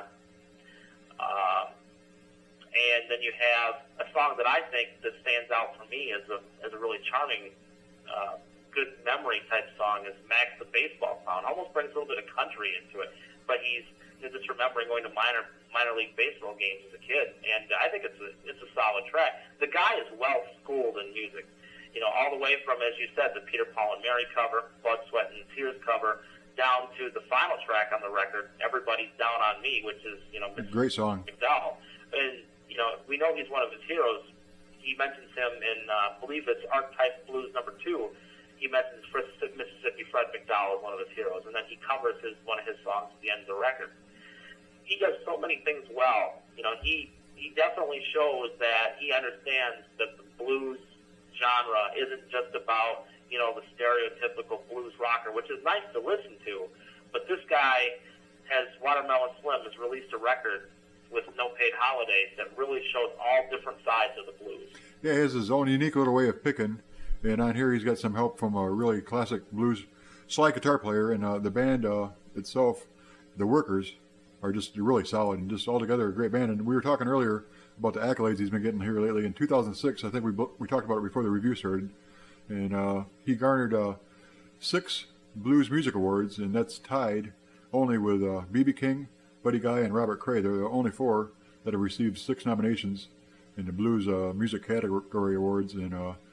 And then you have a song that I think that stands out for me as a really charming, good memory type song is "Max the Baseball Clown." Almost brings a little bit of country into it, but he's just remembering going to minor league baseball games as a kid, and I think it's a solid track. The guy is well schooled in music, you know, all the way from, as you said, the Peter, Paul, and Mary cover, Blood, Sweat, and Tears cover, down to the final track on the record, "Everybody's Down on Me," which is, you know, great song. McDowell. And you know, we know he's one of his heroes. He mentions him in, I believe it's Archetype Blues #2. He mentions Mississippi Fred McDowell as one of his heroes, and then he covers one of his songs at the end of the record. He does so many things well. You know, he definitely shows that he understands that the blues genre isn't just about, you know, the stereotypical blues rocker, which is nice to listen to. But this guy Watermelon Slim has released a record with No Paid Holidays that really shows all different sides of the blues. Yeah, he has his own unique little way of picking. And on here, he's got some help from a really classic blues slide guitar player. And the band itself, the Workers, are just really solid and just altogether a great band. And we were talking earlier about the accolades he's been getting here lately. In 2006, I think we talked about it before the review started. And he garnered 6 Blues Music Awards, and that's tied only with B.B. King, Buddy Guy, and Robert Cray. They're the only 4 that have received 6 nominations in the Blues Music Category Awards. And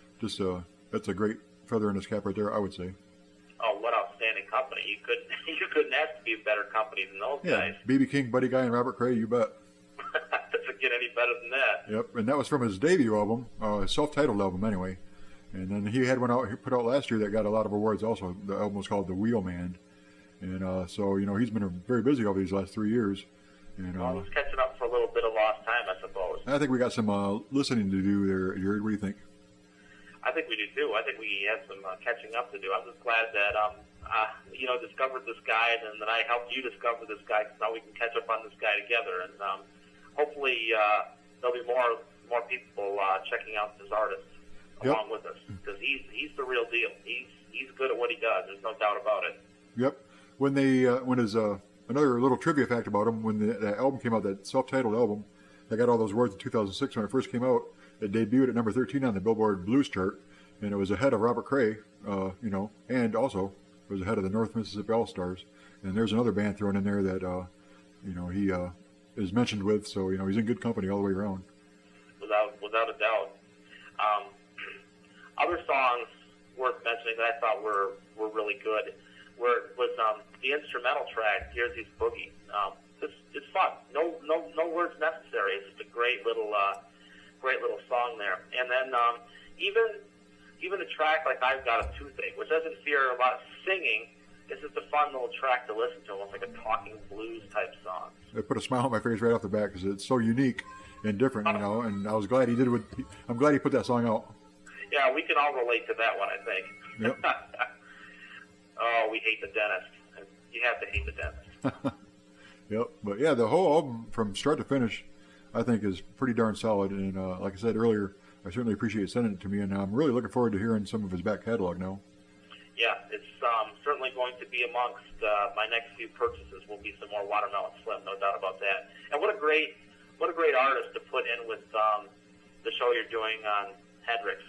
that's a great feather in his cap right there, I would say. Oh, what outstanding company. You couldn't ask to be a better company than those guys. B.B. King, Buddy Guy, and Robert Cray, you bet. Doesn't get any better than that. Yep, and that was from his debut album, his self-titled album anyway. And then he had one out he put out last year that got a lot of awards also. The album was called The Wheelman. And so, you know, he's been very busy over these last 3 years. And well, he's catching up for a little bit of lost time, I suppose. I think we got some listening to do there, Jared. What do you think? I think we do too. I think we have some catching up to do. I'm just glad that you know, discovered this guy, and then I helped you discover this guy, because now we can catch up on this guy together. And hopefully there'll be more people checking out this artist along with us, because he's the real deal. He's good at what he does. There's no doubt about it. Yep. when his another little trivia fact about him, when that album came out, that self-titled album that got all those awards in 2006 when it first came out, it debuted at number 13 on the Billboard Blues chart, and it was ahead of Robert Cray, and also it was ahead of the North Mississippi All-Stars. And there's another band thrown in there that he is mentioned with, so he's in good company all the way around. Without a doubt. Other songs worth mentioning that I thought were really good was the instrumental track, Here's These Boogie. It's fun. No words necessary. It's just a great little song there. And then even a track like I've Got a Toothache, which doesn't fear a lot of singing, it's just a fun little track to listen to, almost like a talking blues type song. It put a smile on my face right off the bat because it's so unique and different, and I was glad he did it. I'm glad he put that song out. Yeah, we can all relate to that one, I think. Yep. Oh, we hate the dentist. You have to hate the dentist. Yep. But yeah, the whole album from start to finish, I think, is pretty darn solid. And like I said earlier, I certainly appreciate sending it to me, and I'm really looking forward to hearing some of his back catalog now. Yeah, it's certainly going to be amongst my next few purchases. Will be some more Watermelon Slim, no doubt about that. And what a great artist to put in with the show you're doing on Hendrix.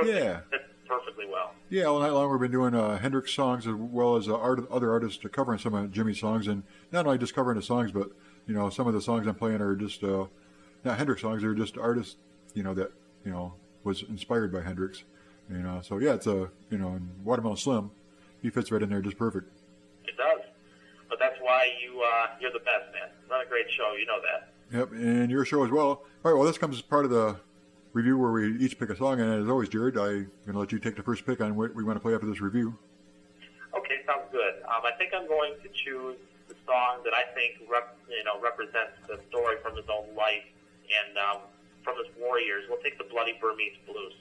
Perfectly well. Yeah, all night long we've been doing Hendrix songs as well as other artists covering some of Jimmy's songs, and not only just covering the songs, but some of the songs I'm playing are just not Hendrix songs; they're just artists that was inspired by Hendrix. So yeah, it's and Watermelon Slim, he fits right in there just perfect. It does, but that's why you're the best, man. Not a great show, you know that. Yep, and your show as well. All right, well, this comes as part of the review where we each pick a song, and as always, Jared, I'm going to let you take the first pick on what we want to play after this review. Okay, sounds good. I think I'm going to choose the song that I think represents the story from his own life and from his warriors. We'll take the Bloody Burmese Blues.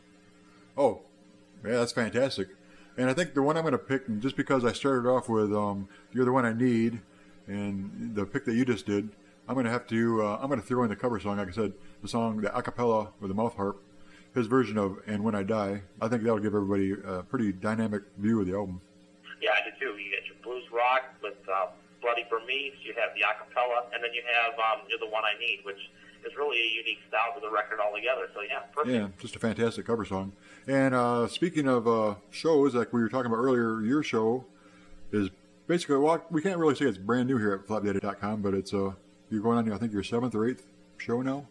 Oh, yeah, that's fantastic. And I think the one I'm going to pick, just because I started off with You're the One I Need, and the pick that you just did, I'm going to throw in the cover song, like I said, the song, the a cappella with the mouth harp, his version of And When I Die. I think that'll give everybody a pretty dynamic view of the album. Yeah, I do too. You get your blues rock with Bloody Burmese, you have the a cappella, and then you have You're the One I Need, which is really a unique style to the record altogether. So yeah, perfect. Yeah, just a fantastic cover song. And speaking of shows, like we were talking about earlier, your show is basically, well, we can't really say it's brand new here at flapdaddy.com, but it's you're going on, I think, your 7th or 8th show now?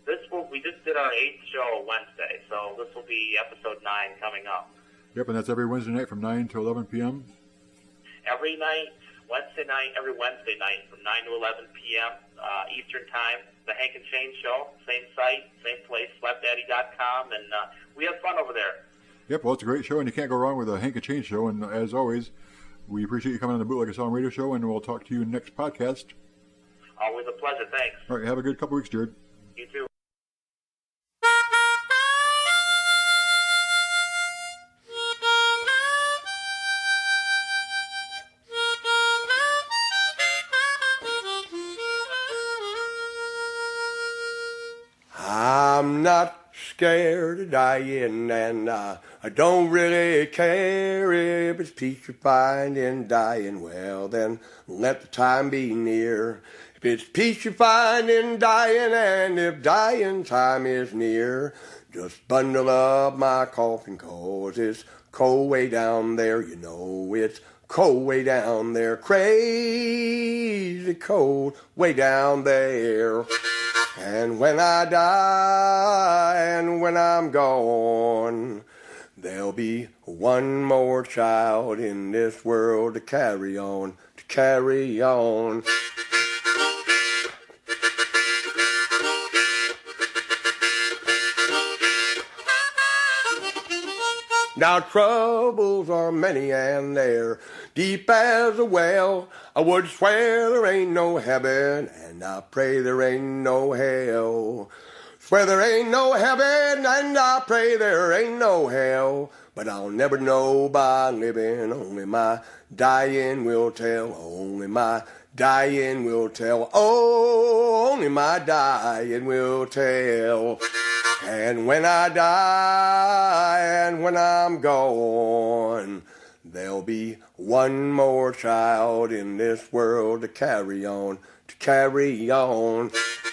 We just did our 8th show Wednesday, so this will be episode 9 coming up. Yep, and that's every Wednesday night from 9 to 11 p.m.? Every Wednesday night from 9 to 11 p.m. Eastern Time. The Hank and Shane Show, same site, same place, flapdaddy.com, and we have fun over there. Yep, well, it's a great show, and you can't go wrong with a Hank and Shane Show, and as always, we appreciate you coming on the Bootleg Asylum Radio Show, and we'll talk to you next podcast. Always a pleasure, thanks. All right, have a good couple weeks, Jared. You too. I'm not scared of dying, and I don't really care if it's petrifying and dying. Well, then let the time be near. If it's petrifying and dying, and if dying time is near, just bundle up my coffin, 'cause it's cold way down there. You know it's cold way down there, crazy cold way down there. And when I die and when I'm gone, there'll be one more child in this world to carry on, to carry on. Now troubles are many and they're deep as a well. I would swear there ain't no heaven, and I pray there ain't no hell. Swear there ain't no heaven, and I pray there ain't no hell. But I'll never know by living, only my dying will tell. Only my dying will tell. Oh, only my dying will tell. And when I die and when I'm gone, There'll be one more child in this world to carry on, to carry on.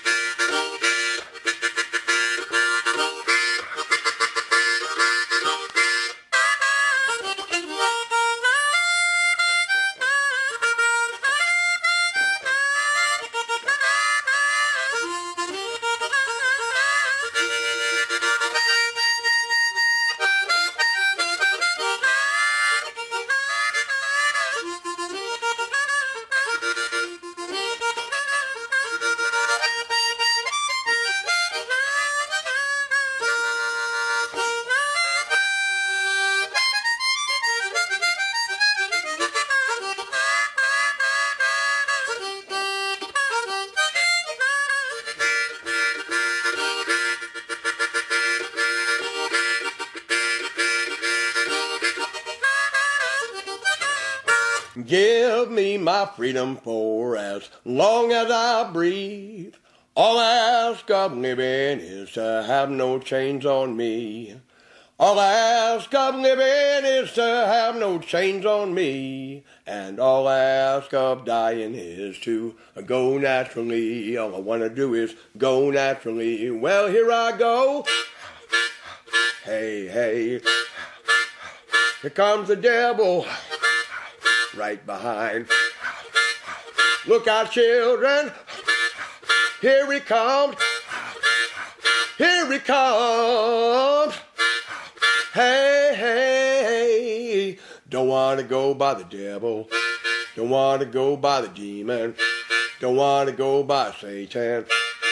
Give me my freedom for as long as I breathe. All I ask of living is to have no chains on me. All I ask of living is to have no chains on me. And all I ask of dying is to go naturally. All I want to do is go naturally. Well, here I go. Hey, hey. Here comes the devil. Right behind. Look out, children. Here he comes. Here he comes. Hey, hey. Don't want to go by the devil. Don't want to go by the demon. Don't want to go by Satan.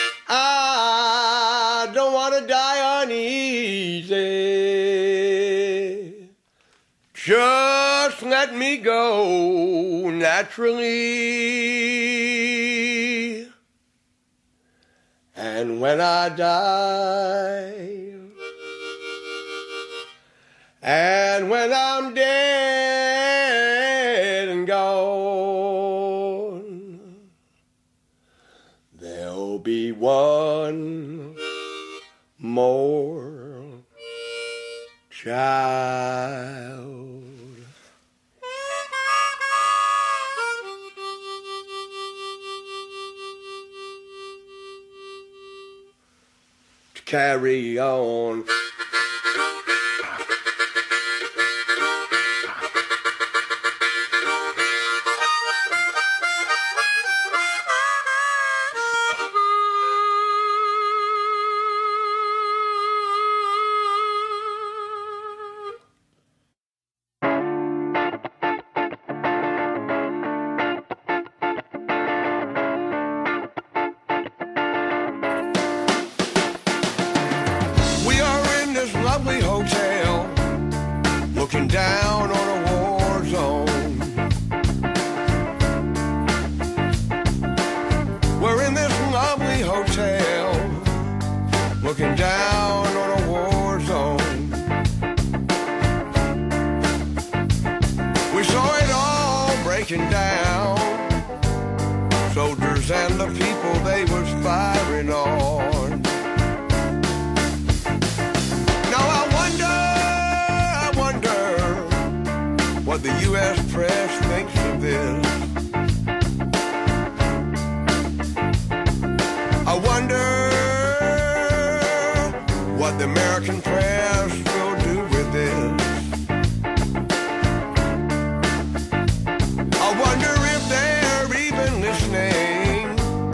I don't want to die uneasy. Just let me go naturally. And when I die, and when I'm dead and gone, there'll be one more child. To carry on. Lovely hotel, looking down on a war zone. We're in this lovely hotel, looking down on a war zone. We saw it all breaking down, soldiers and the people they was firing on. What the U.S. press thinks of this. I wonder what the American press will do with this. I wonder if they're even listening,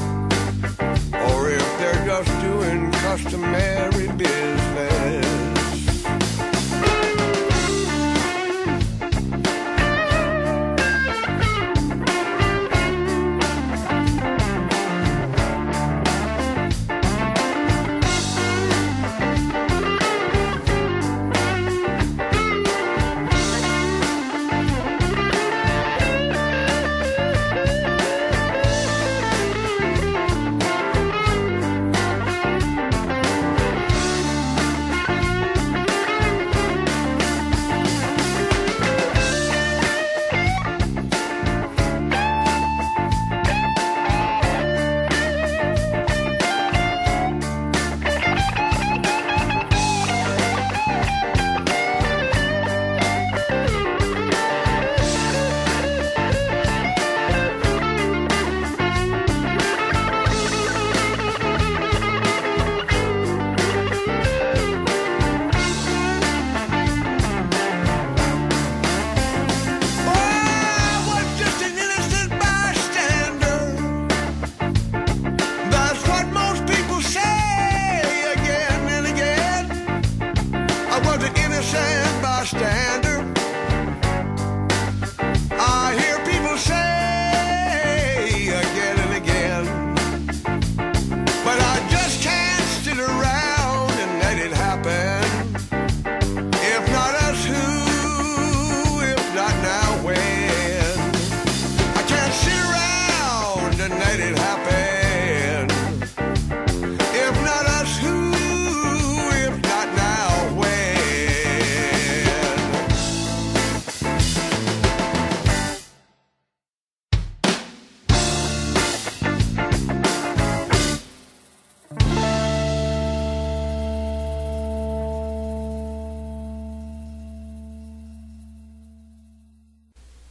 or if they're just doing customary business.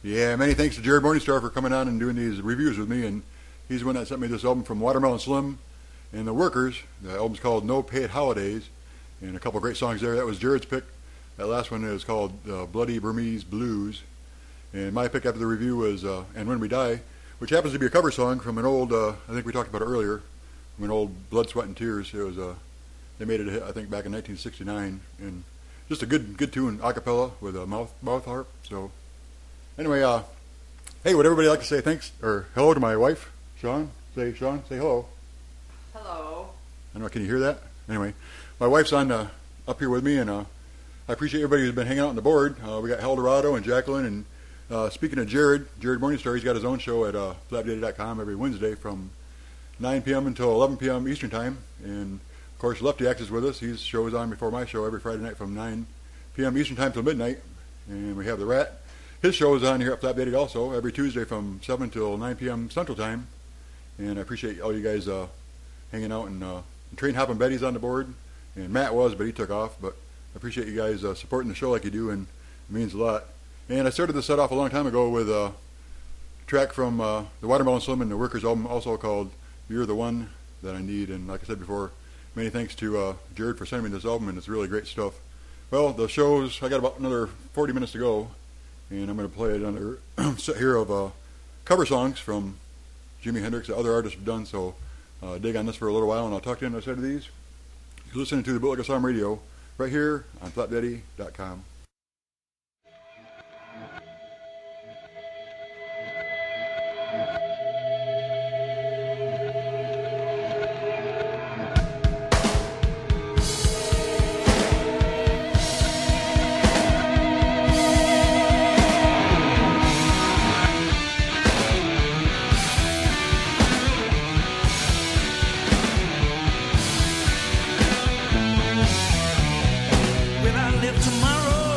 Yeah, many thanks to Jared Morningstar for coming on and doing these reviews with me, and he's the one that sent me this album from Watermelon Slim and The Workers. The album's called No Paid Holidays, and a couple great songs there. That was Jared's pick. That last one is called Bloody Burmese Blues, and my pick after the review was And When We Die, which happens to be a cover song from an old, I think we talked about it earlier, from an old Blood, Sweat, and Tears. It was they made it a hit, I think, back in 1969, and just a good tune, a cappella with a mouth harp. So anyway, hey, would everybody like to say thanks or hello to my wife, Sean? Say hello. Hello. I don't know, can you hear that? Anyway, my wife's on up here with me, and I appreciate everybody who's been hanging out on the board. We got Eldorado and Jacqueline, and speaking of Jared Morningstar, he's got his own show at flapdaddy.com every Wednesday from 9 p.m. until 11 p.m. Eastern Time, and of course Lefty X is with us. His show is on before my show every Friday night from 9 p.m. Eastern Time till midnight, and we have the Rat. His show is on here at Flap Daddy also every Tuesday from 7 till 9 p.m. Central Time. And I appreciate all you guys hanging out. And Train Hoppin' Betty's on the board. And Matt was, but he took off. But I appreciate you guys supporting the show like you do, and it means a lot. And I started this set off a long time ago with a track from the Watermelon Slim and the Workers album, also called You're the One That I Need. And like I said before, many thanks to Jared for sending me this album, and it's really great stuff. Well, the show's, I got about another 40 minutes to go. And I'm going to play it under set here of cover songs from Jimi Hendrix that other artists have done. So dig on this for a little while, and I'll talk to you on the side of these. You're listening to the Bootleg Asylum Radio right here on flapdaddy.com. When I live tomorrow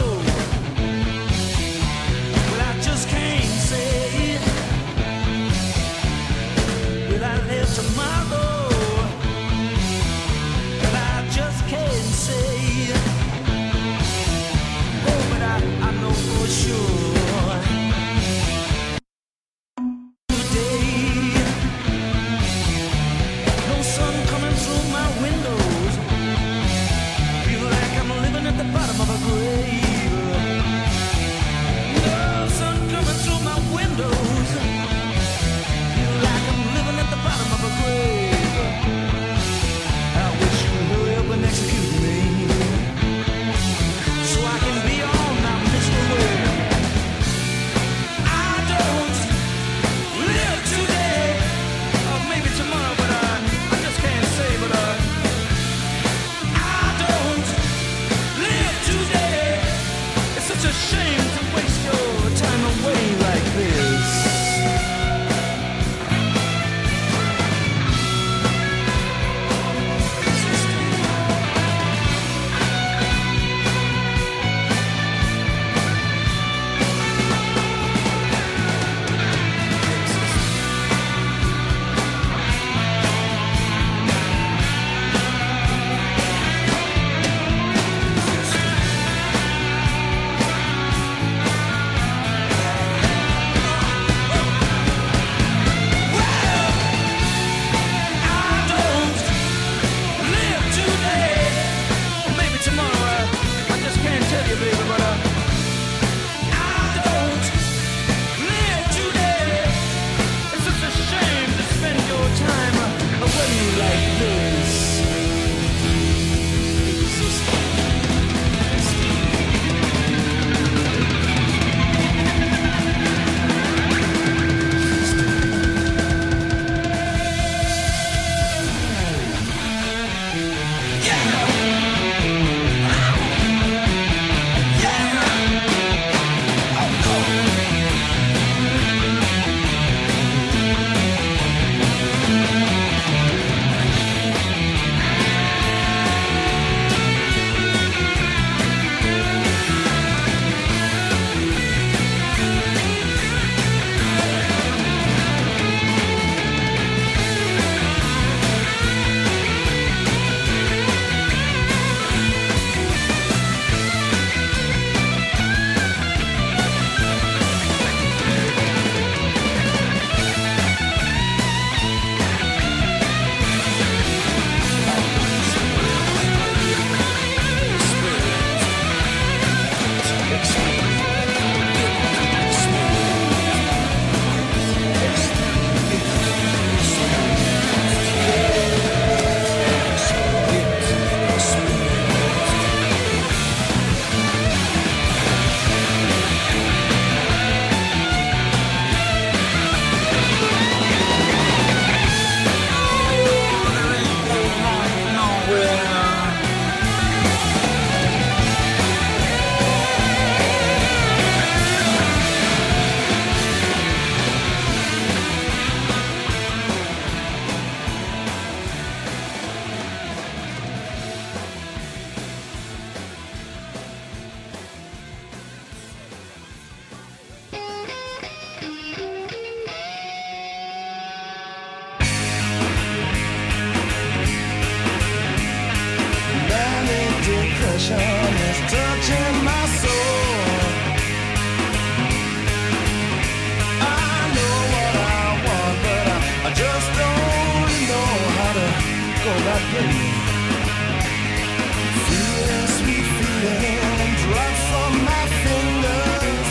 Feeling, sweet feeling, drops from my fingers.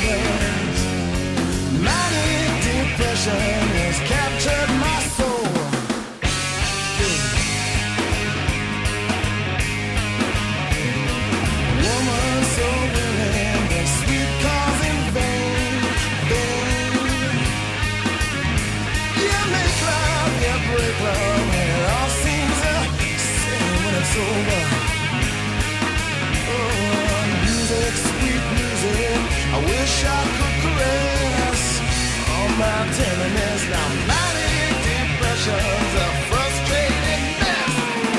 Manic depression has captured my soul. Woman so willing, the sweet cause in vain, You make love, you break love, and it all seems the same when it's over. Oh, music, sweet music, I wish I could caress all my tenderness. Now manic depression's a frustrated mess.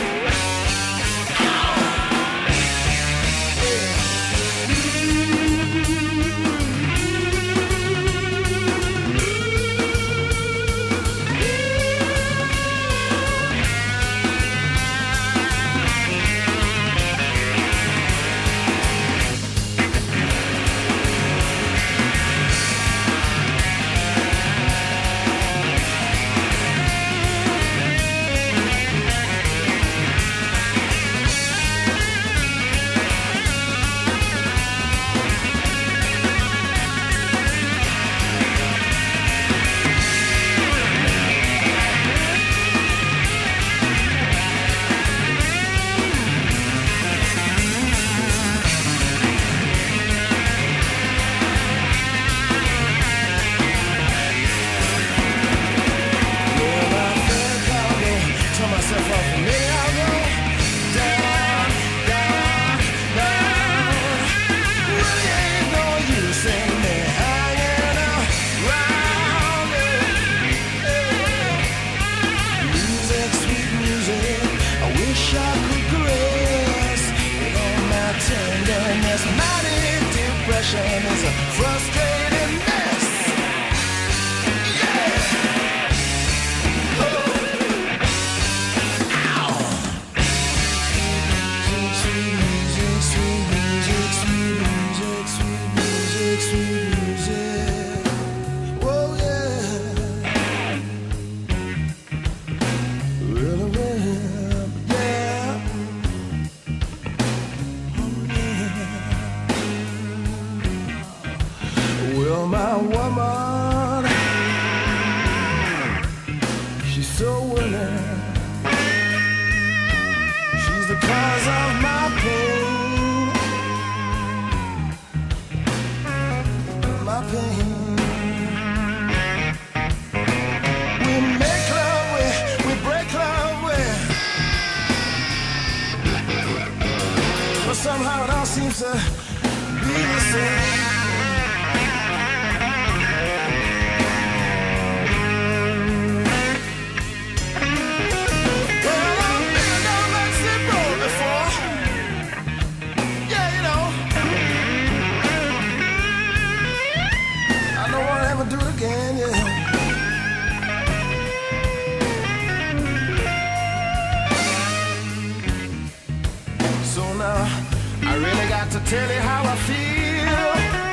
Is a frustrating mess. Yeah. Ow. Sweet music, sweet music, sweet music, sweet music, sweet music. Oh yeah. Really, well, yeah. Well, my woman, she's so willing. She's the cause of my pain. My pain. We make love, we break love, but somehow it all seems to be the same. To tell you how I feel.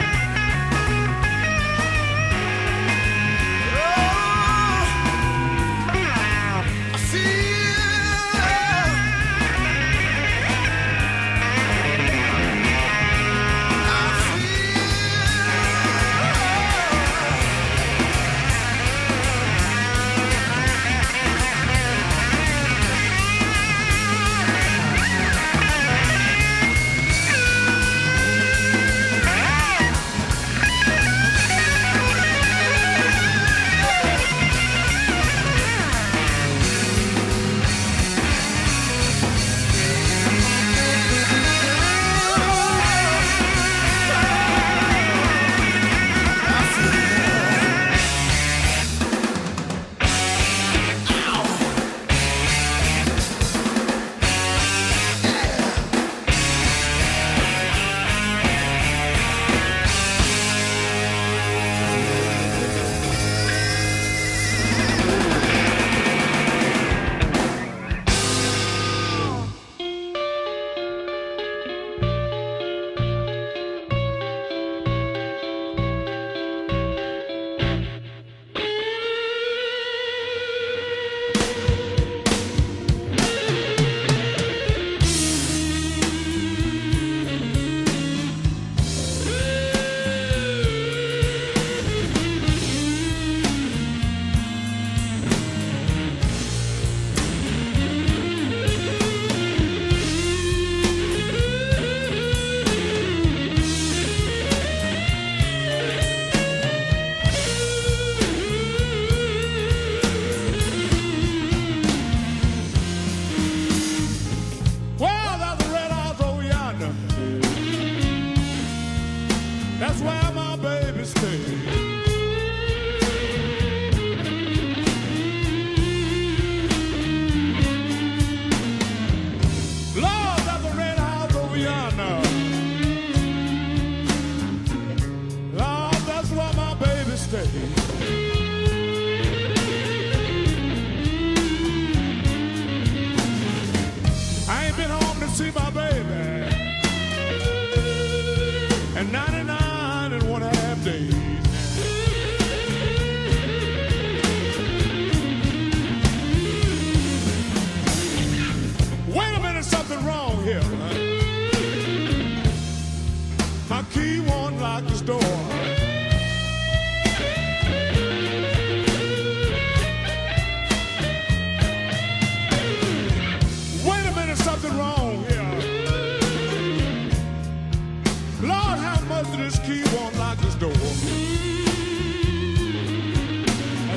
Oh, I feel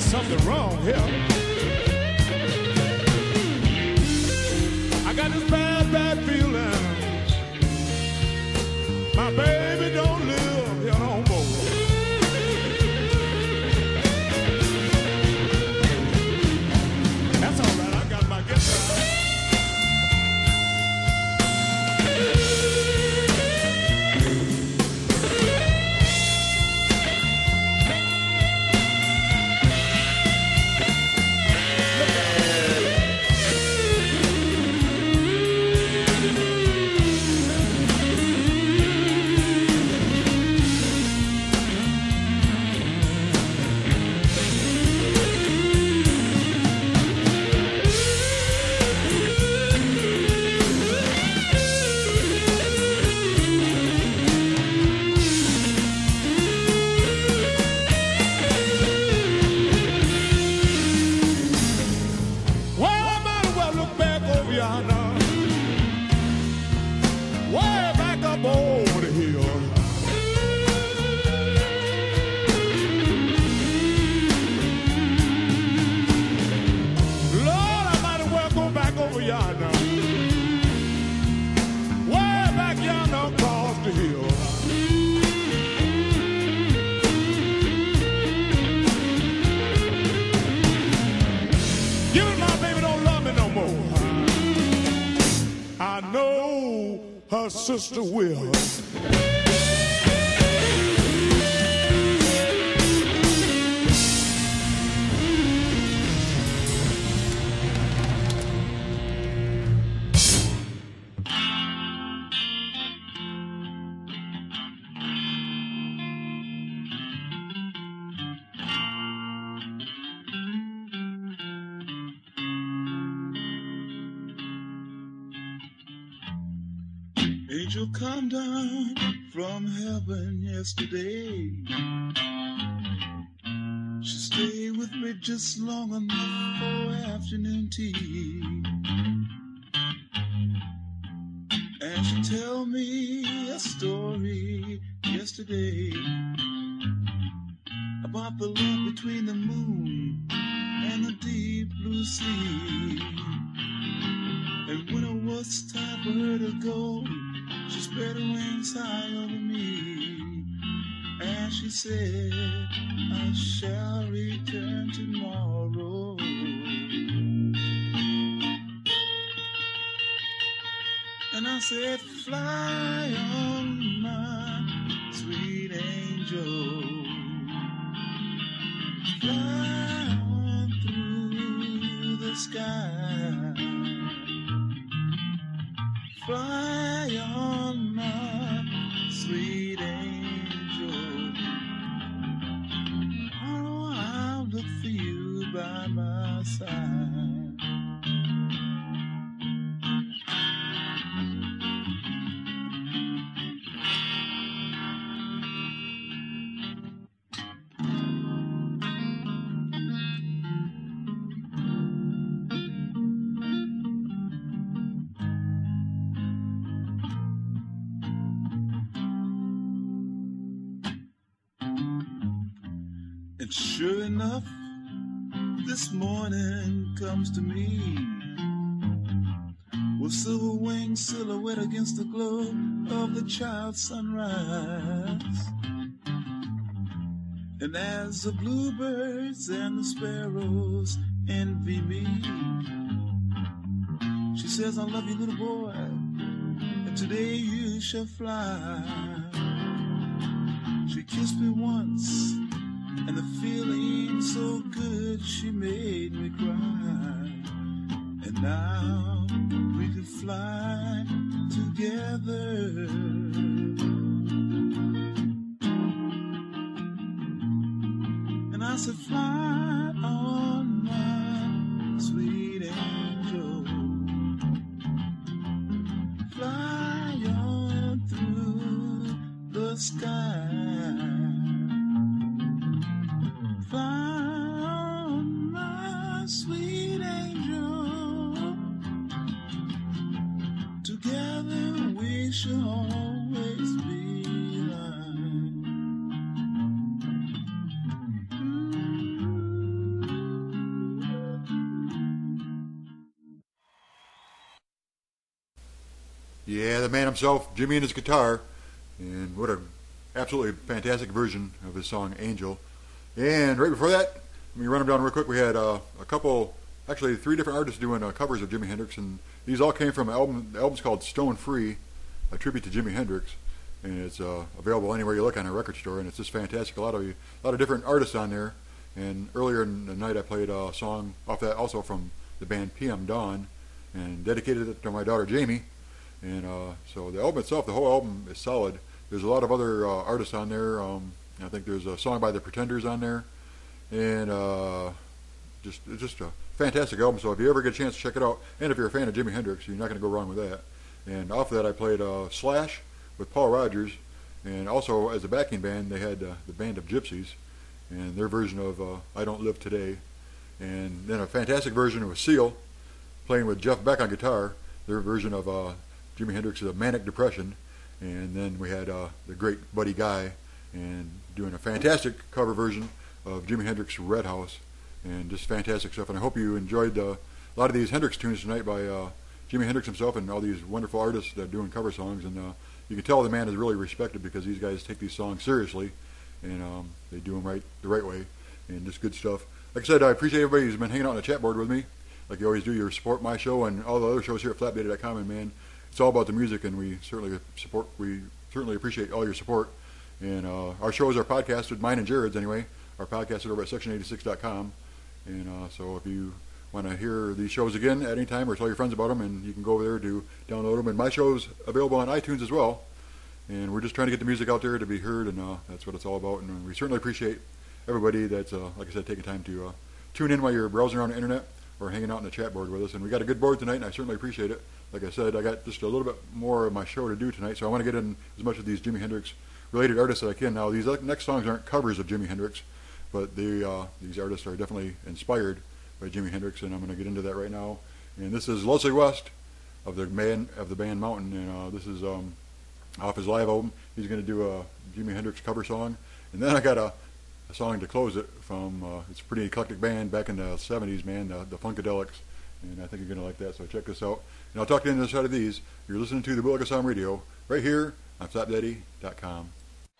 something wrong here. I got this bad, bad feeling. My baby don't live here no more. That's all right, I got my guitar. Sister will. Angel come down from heaven yesterday. She stayed with me just long enough for afternoon tea. And she tell me a story yesterday about the love between the moon and the deep blue sea. And when it was time for her to go, she spread her wings high over me, and she said, I shall return tomorrow. And I said, fly on, my sweet angel, fly on through the sky. Fly on, my sweet angel. Oh, I'll look for you by my side. And sure enough, this morning comes to me with silver wings silhouette against the glow of the child's sunrise. And as the bluebirds and the sparrows envy me, she says, I love you, little boy, and today you shall fly. She kissed me once, and the feeling so good, she made me cry. And now we can fly together. And I said, fly on, my sweet angel. Fly on through the sky. Fly on, my sweet angel. Together we shall always be alive. Yeah, the man himself, Jimmy and his guitar, and what a absolutely fantastic version of his song Angel. And right before that, let me run them down real quick. We had a couple, actually 3 different artists doing covers of Jimi Hendrix, and these all came from an album. The album's called Stone Free, a tribute to Jimi Hendrix, and it's available anywhere you look on a record store, and it's just fantastic. A lot of different artists on there. And earlier in the night, I played a song off that also from the band PM Dawn, and dedicated it to my daughter Jamie. And so the album itself, the whole album is solid. There's a lot of other artists on there. I think there's a song by the Pretenders on there, and it's just a fantastic album. So if you ever get a chance to check it out, and if you're a fan of Jimi Hendrix, you're not going to go wrong with that. And off of that, I played Slash with Paul Rogers, and also as a backing band, they had the Band of Gypsies, and their version of I Don't Live Today. And then a fantastic version of Seal, playing with Jeff Beck on guitar, their version of Jimi Hendrix's Manic Depression. And then we had the great Buddy Guy, and doing a fantastic cover version of Jimi Hendrix's Red House, and just fantastic stuff. And I hope you enjoyed a lot of these Hendrix tunes tonight by Jimi Hendrix himself and all these wonderful artists that are doing cover songs. And you can tell the man is really respected, because these guys take these songs seriously, and they do them the right way, and just good stuff. Like I said, I appreciate everybody who's been hanging out on the chat board with me, like you always do. You support my show and all the other shows here at FlatBeta.com, and man, it's all about the music, and we certainly appreciate all your support. And our shows are podcasted, mine and Jared's anyway, are podcasted over at section86.com. And so if you want to hear these shows again at any time, or tell your friends about them, and you can go over there to download them. And my show's available on iTunes as well. And we're just trying to get the music out there to be heard, and that's what it's all about. And we certainly appreciate everybody that's, like I said, taking time to tune in while you're browsing around the internet or hanging out in the chat board with us. And we got a good board tonight, and I certainly appreciate it. Like I said, I got just a little bit more of my show to do tonight, so I want to get in as much of these Jimi Hendrix related artists that I can. Now, these next songs aren't covers of Jimi Hendrix, but these artists are definitely inspired by Jimi Hendrix, and I'm going to get into that right now. And this is Leslie West of the band Mountain, and this is off his live album. He's going to do a Jimi Hendrix cover song, and then I got a song to close it from. It's a pretty eclectic band back in the 70s, man, the Funkadelics, and I think you're going to like that. So check this out, and I'll talk to you on the other side of these. You're listening to the Bootleg Asylum Radio right here on FlapDaddy.com.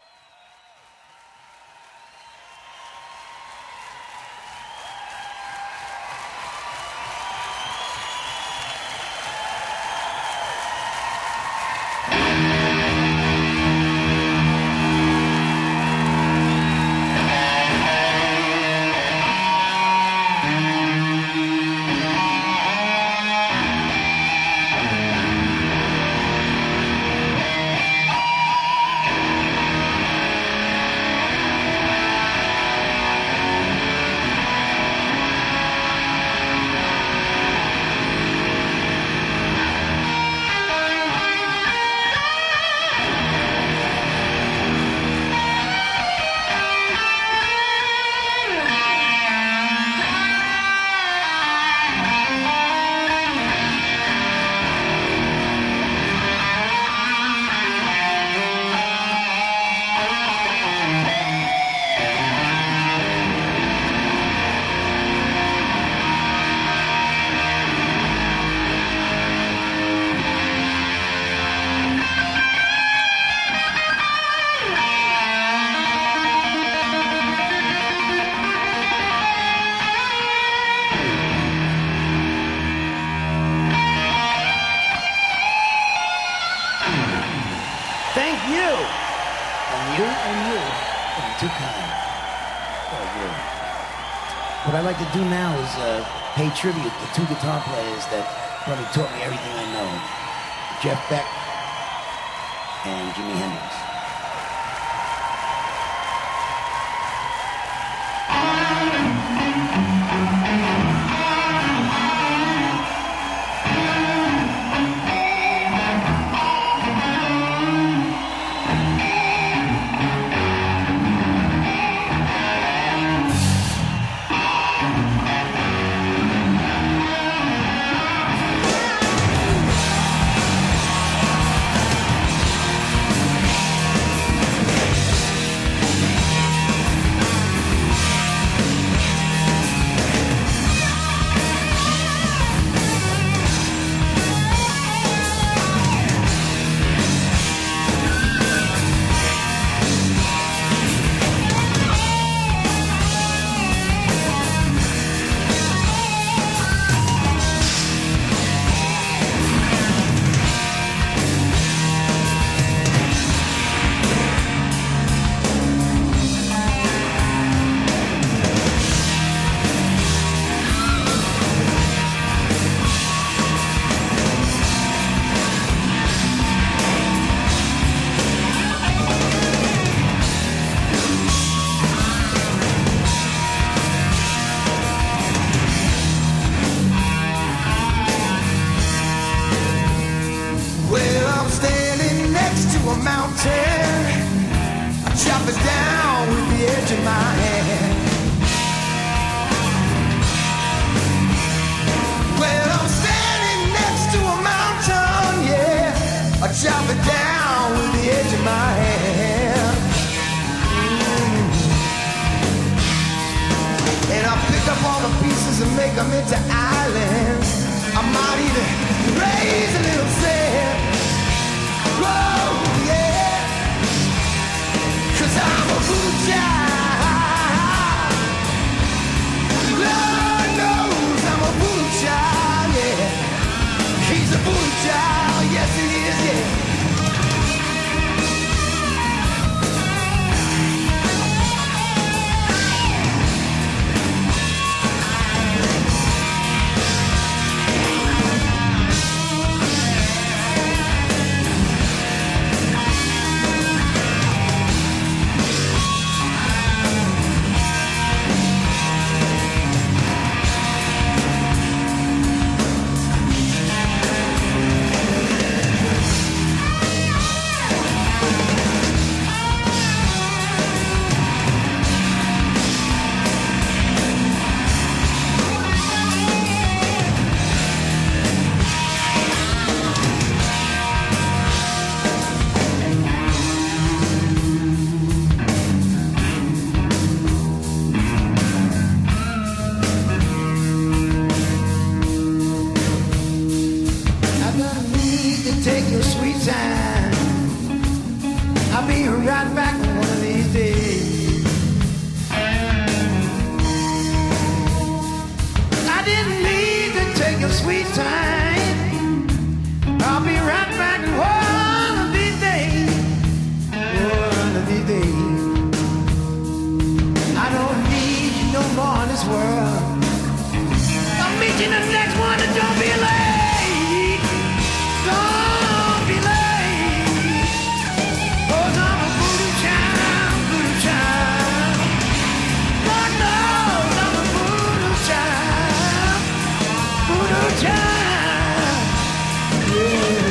What I like to do now is pay tribute to 2 guitar players that probably taught me everything I know. Jeff Beck and Jimi Hendrix. Thank in my hand. Well, I'm standing next to a mountain, yeah. I chop it down with the edge of my hand. And I pick up all the pieces and make them into islands. I might even raise a little sand. Whoa, yeah. 'Cause I'm a voodoo child. Lord knows I'm a voodoo child, yeah. He's a voodoo child, yes he is, yeah. Take your sweet time. I'll be right back one of these days. I didn't mean to take your sweet time. I'll be right back one of these days. One of these days. I don't need you no more in this world. I'll meet you in the next one and don't be late. Don't be late. 'Cause I'm a voodoo child, voodoo child. God knows I'm a voodoo child, voodoo child. Yeah.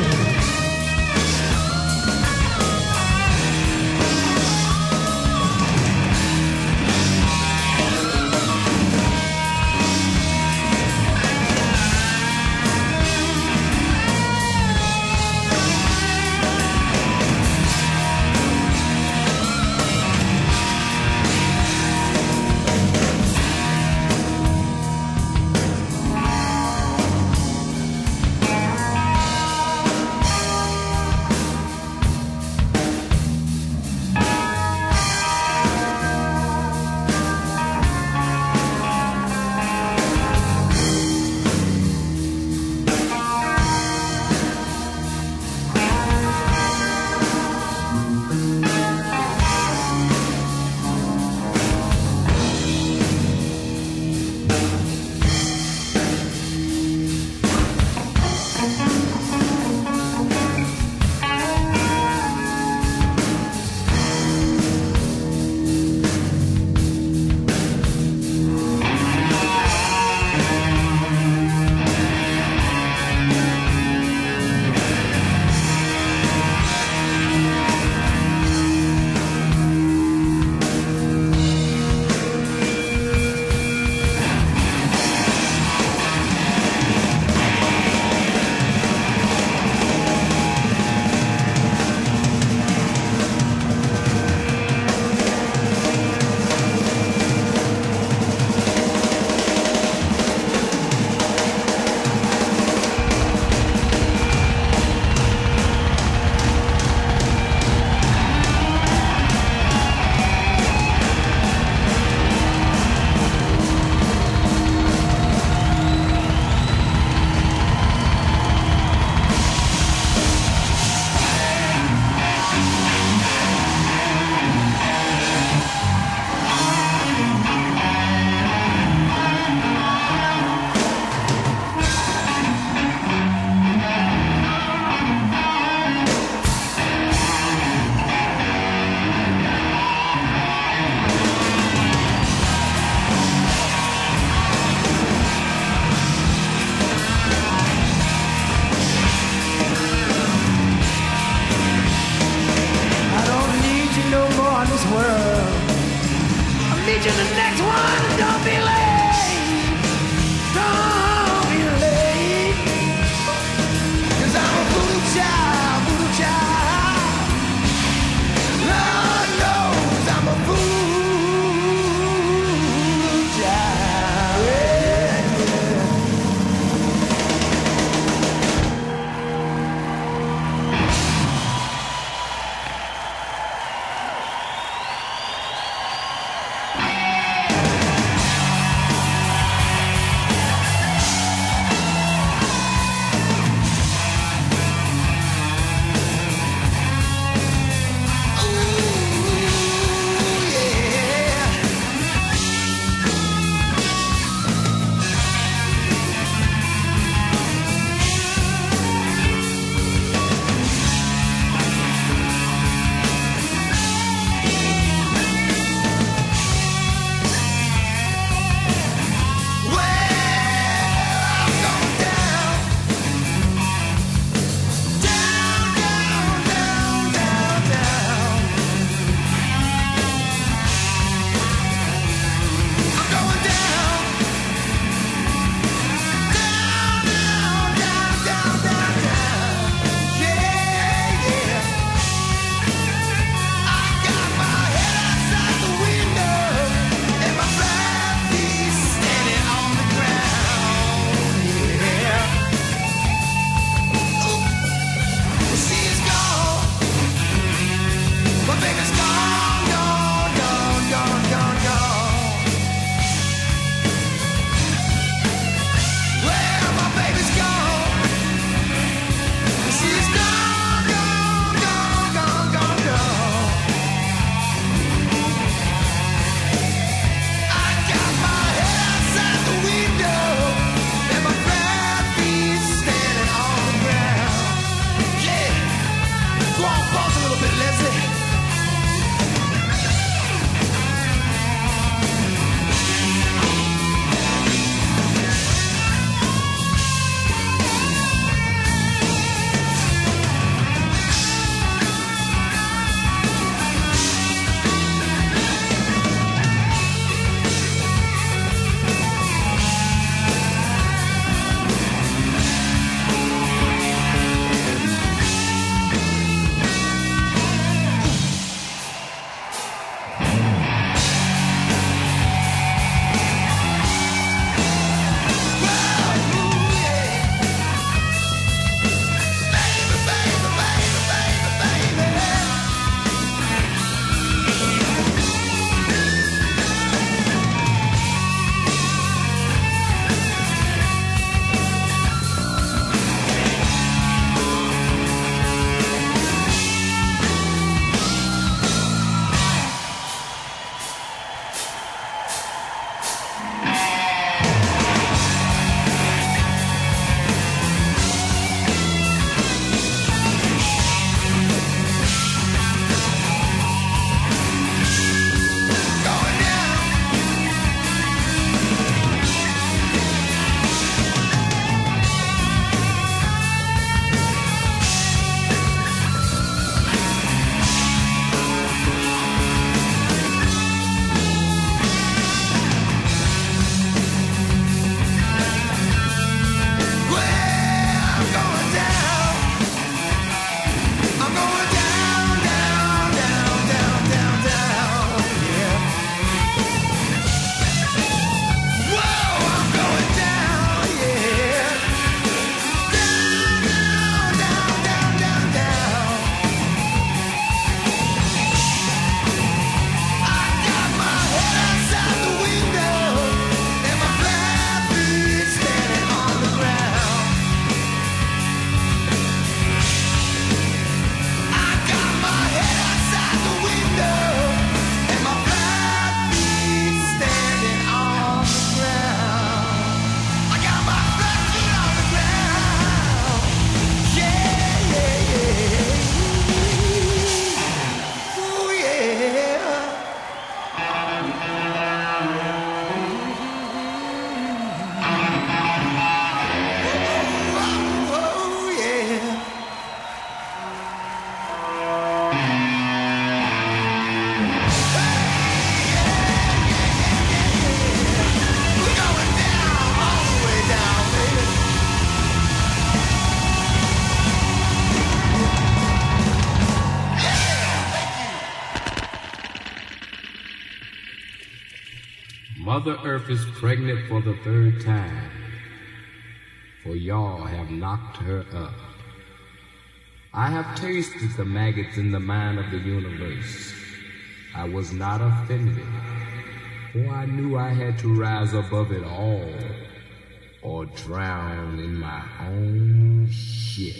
Mother Earth is pregnant for the third time, for y'all have knocked her up. I have tasted the maggots in the mind of the universe. I was not offended, for I knew I had to rise above it all, or drown in my own shit.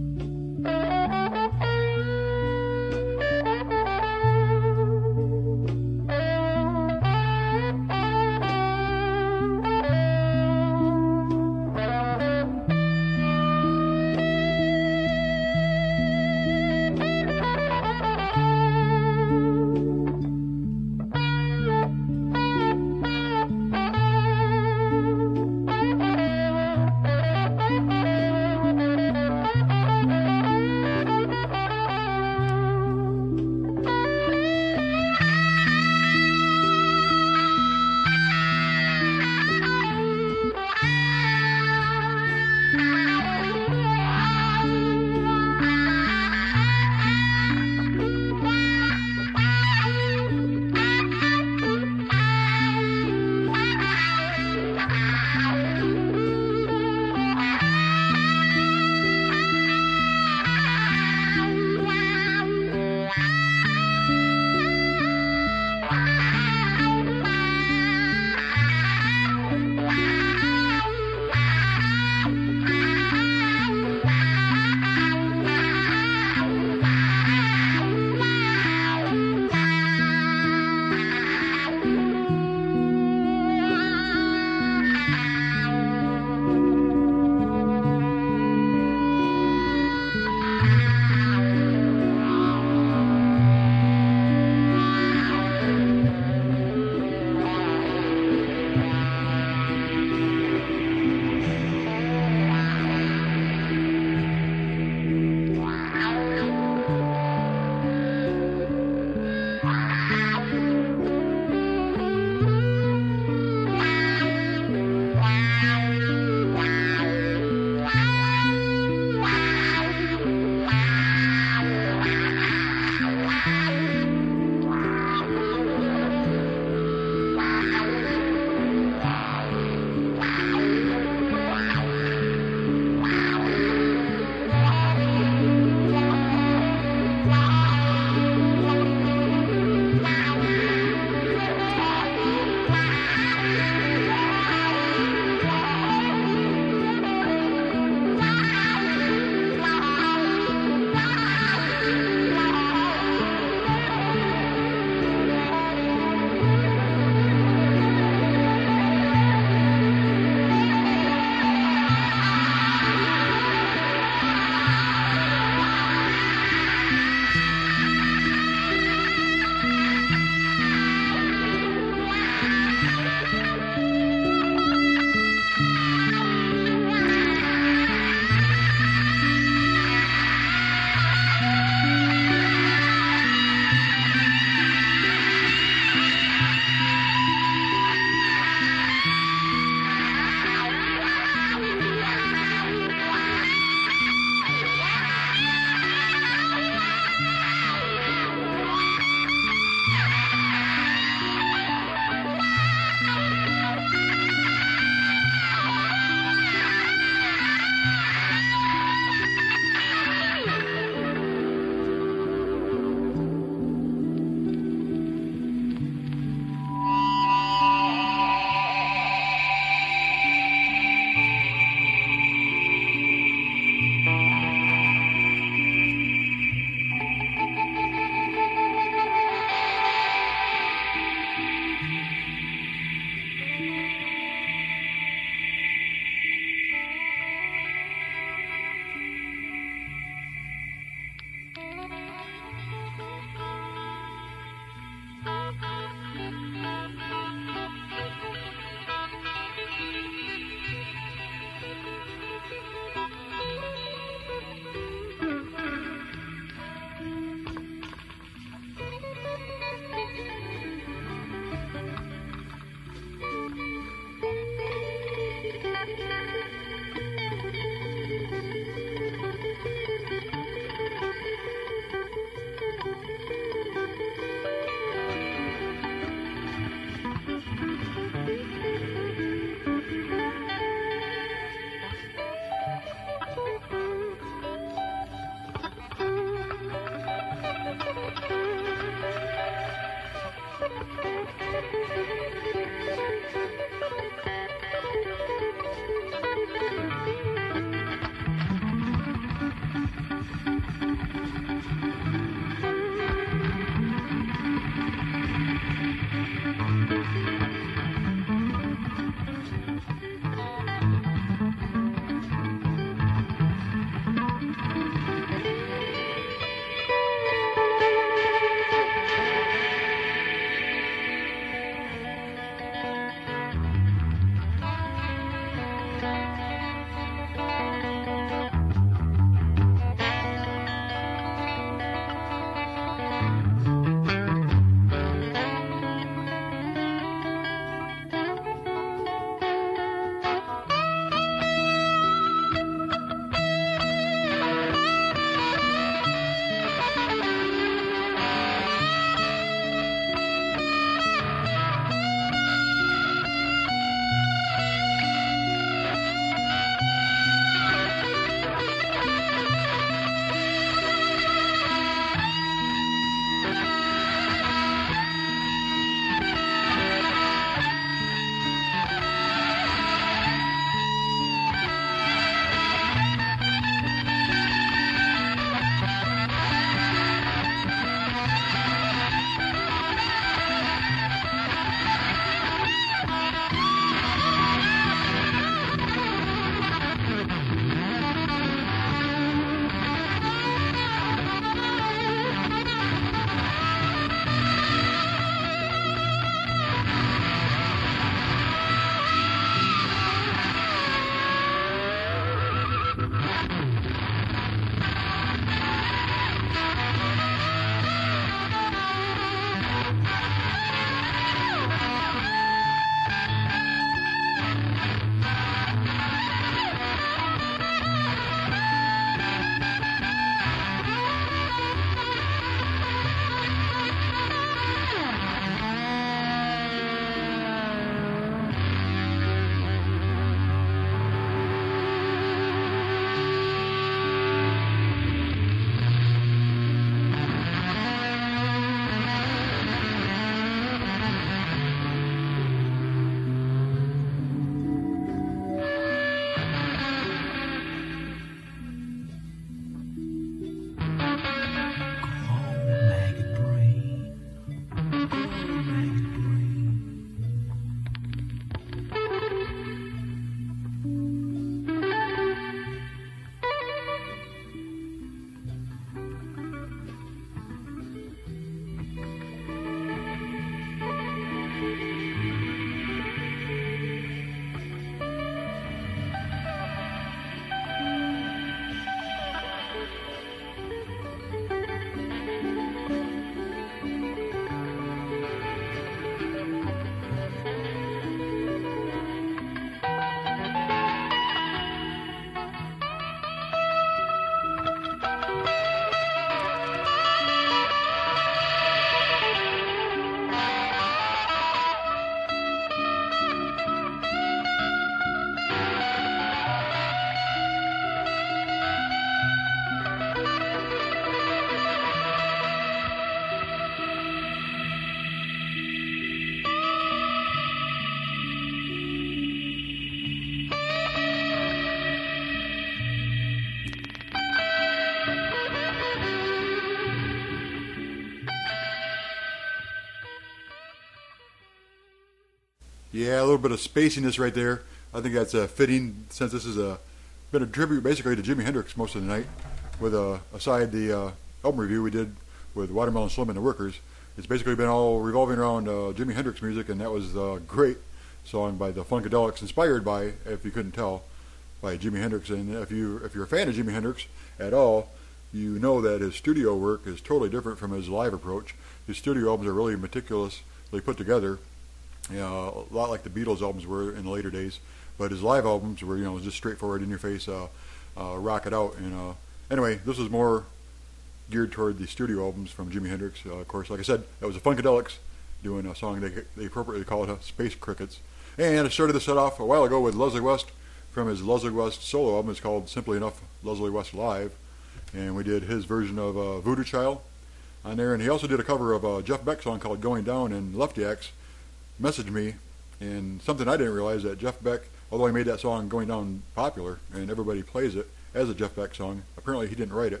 Yeah, a little bit of spaciness right there. I think that's fitting since this is been a tribute basically to Jimi Hendrix most of the night. With aside the album review we did with Watermelon Slim and the Workers, it's basically been all revolving around Jimi Hendrix music, and that was a great song by the Funkadelics, inspired by, if you couldn't tell, by Jimi Hendrix. And if you're a fan of Jimi Hendrix at all, you know that his studio work is totally different from his live approach. His studio albums are really meticulously put together, a lot like the Beatles albums were in the later days. But his live albums were, just straightforward, in your face, rock it out. And anyway, this is more geared toward the studio albums from Jimi Hendrix. Of course, like I said, that was the Funkadelics doing a song they appropriately called Space Crickets. And I started this set off a while ago with Leslie West from his Leslie West solo album. It's called Simply Enough Leslie West Live. And we did his version of Voodoo Child on there. And he also did a cover of a Jeff Beck song called Going Down. And Lefty X messaged me, and something I didn't realize, that Jeff Beck, although he made that song Going Down popular and everybody plays it as a Jeff Beck song, apparently he didn't write it.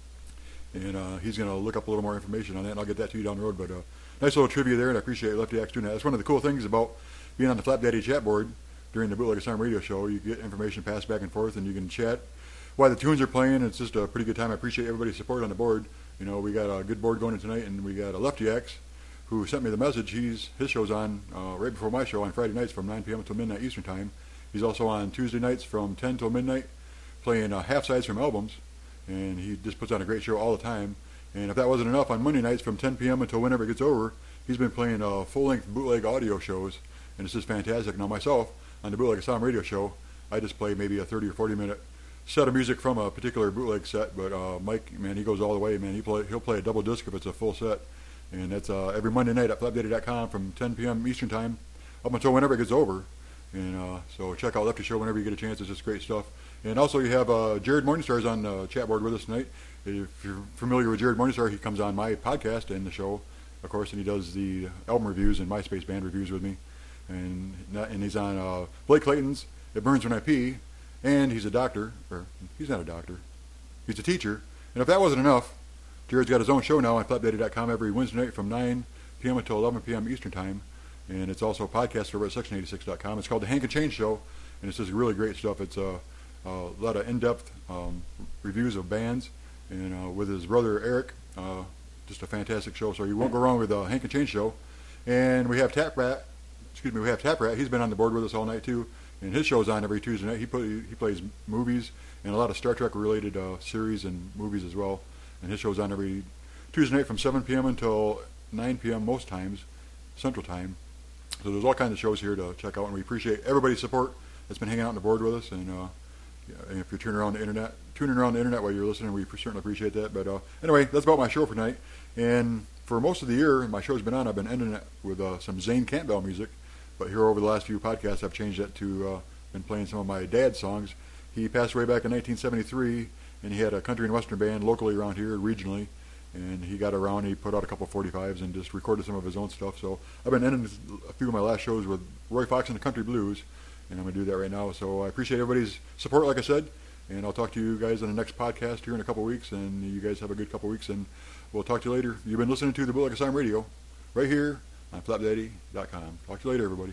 And he's going to look up a little more information on that, and I'll get that to you down the road. But nice little trivia there, and I appreciate Lefty X doing that. That's one of the cool things about being on the Flap Daddy chat board during the Bootleg Asylum radio show. You get information passed back and forth, and you can chat while the tunes are playing. It's just a pretty good time. I appreciate everybody's support on the board. We got a good board going in tonight, and we got a Lefty X who sent me the message. His show's on right before my show on Friday nights from 9 p.m. until midnight Eastern Time. He's also on Tuesday nights from 10 till midnight playing half-sides from albums, and he just puts on a great show all the time. And if that wasn't enough, on Monday nights from 10 p.m. until whenever it gets over, he's been playing full-length bootleg audio shows, and it's just fantastic. Now myself, on the Bootleg Asylum radio show, I just play maybe a 30 or 40-minute set of music from a particular bootleg set, but Mike, man, he goes all the way, man. He'll play a double disc if it's a full set, and that's every Monday night at flapdaddy.com from 10 p.m. Eastern Time up until whenever it gets over. And so check out Lefty Show whenever you get a chance. It's just great stuff. And also you have Jared Morningstar is on the chat board with us tonight. If you're familiar with Jared Morningstar, he comes on my podcast and the show, of course, and he does the album reviews and MySpace band reviews with me. And he's on Blake Clayton's It Burns When I Pee, and he's a doctor, or he's not a doctor, he's a teacher. And if that wasn't enough, Jared's got his own show now on flapdaddy.com every Wednesday night from 9 p.m. until 11 p.m. Eastern Time. And it's also a podcast over at section86.com. It's called The Hank and Change Show, and it's just really great stuff. It's a lot of in-depth reviews of bands, and with his brother Eric, just a fantastic show. So you won't go wrong with the Hank and Change Show. And we have Tap Rat. He's been on the board with us all night too, and his show's on every Tuesday night. He plays movies and a lot of Star Trek related series and movies as well. And his show's on every Tuesday night from 7 p.m. until 9 p.m. most times, Central Time. So there's all kinds of shows here to check out, and we appreciate everybody's support that's been hanging out on the board with us. And if you're tuning around the internet while you're listening, we certainly appreciate that. But anyway, that's about my show for tonight. And for most of the year my show's been on, I've been ending it with some Zane Campbell music. But here over the last few podcasts, I've changed that to been playing some of my dad's songs. He passed away back in 1973, and he had a country and western band locally around here, regionally. And he got around, he put out a couple of 45s and just recorded some of his own stuff. So I've been ending a few of my last shows with Roy Fox and the Country Blues, and I'm going to do that right now. So I appreciate everybody's support, like I said, and I'll talk to you guys on the next podcast here in a couple of weeks, and you guys have a good couple of weeks, and we'll talk to you later. You've been listening to the Bootleg Asylum Radio right here on flapdaddy.com. Talk to you later, everybody.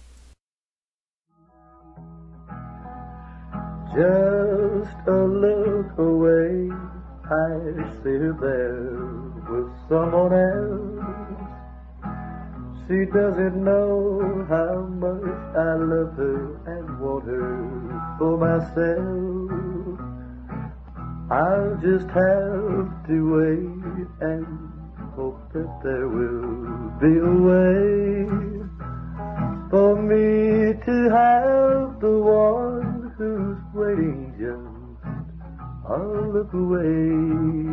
Just a look away, I see her there with someone else. She doesn't know how much I love her and want her for myself. I'll just have to wait and hope that there will be a way for me to have the one who's waiting just a look away.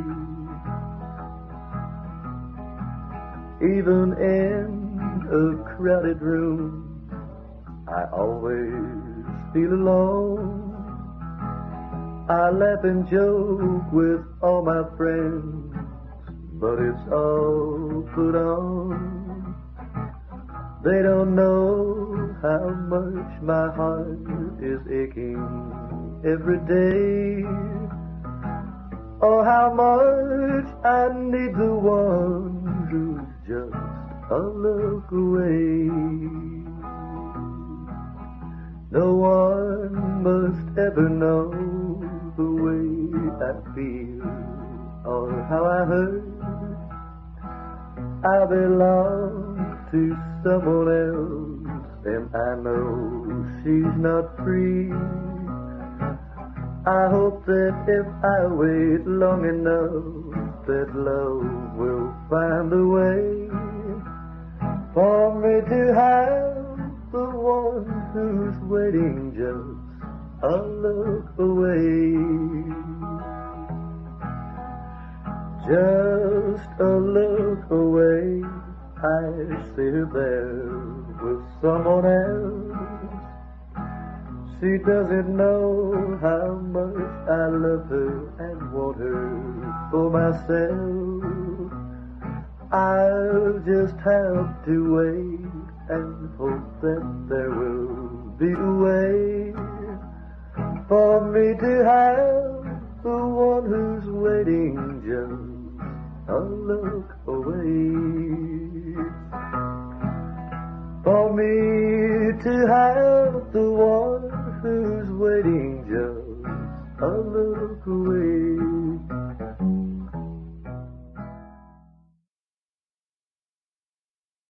Even in a crowded room, I always feel alone. I laugh and joke with all my friends, but it's all put on. They don't know how much my heart is aching every day, or how much I need the one who's just a look away. No one must ever know the way I feel or how I hurt. I belong to someone else, and I know she's not free. I hope that if I wait long enough, that love will find a way for me to have the one who's waiting just a look away. Just a look away, I see her there with someone else. She doesn't know how much I love her and want her for myself. I'll just have to wait and hope that there will be a way for me to have the one who's waiting just a look away. For me to have the one who's waiting just a look away.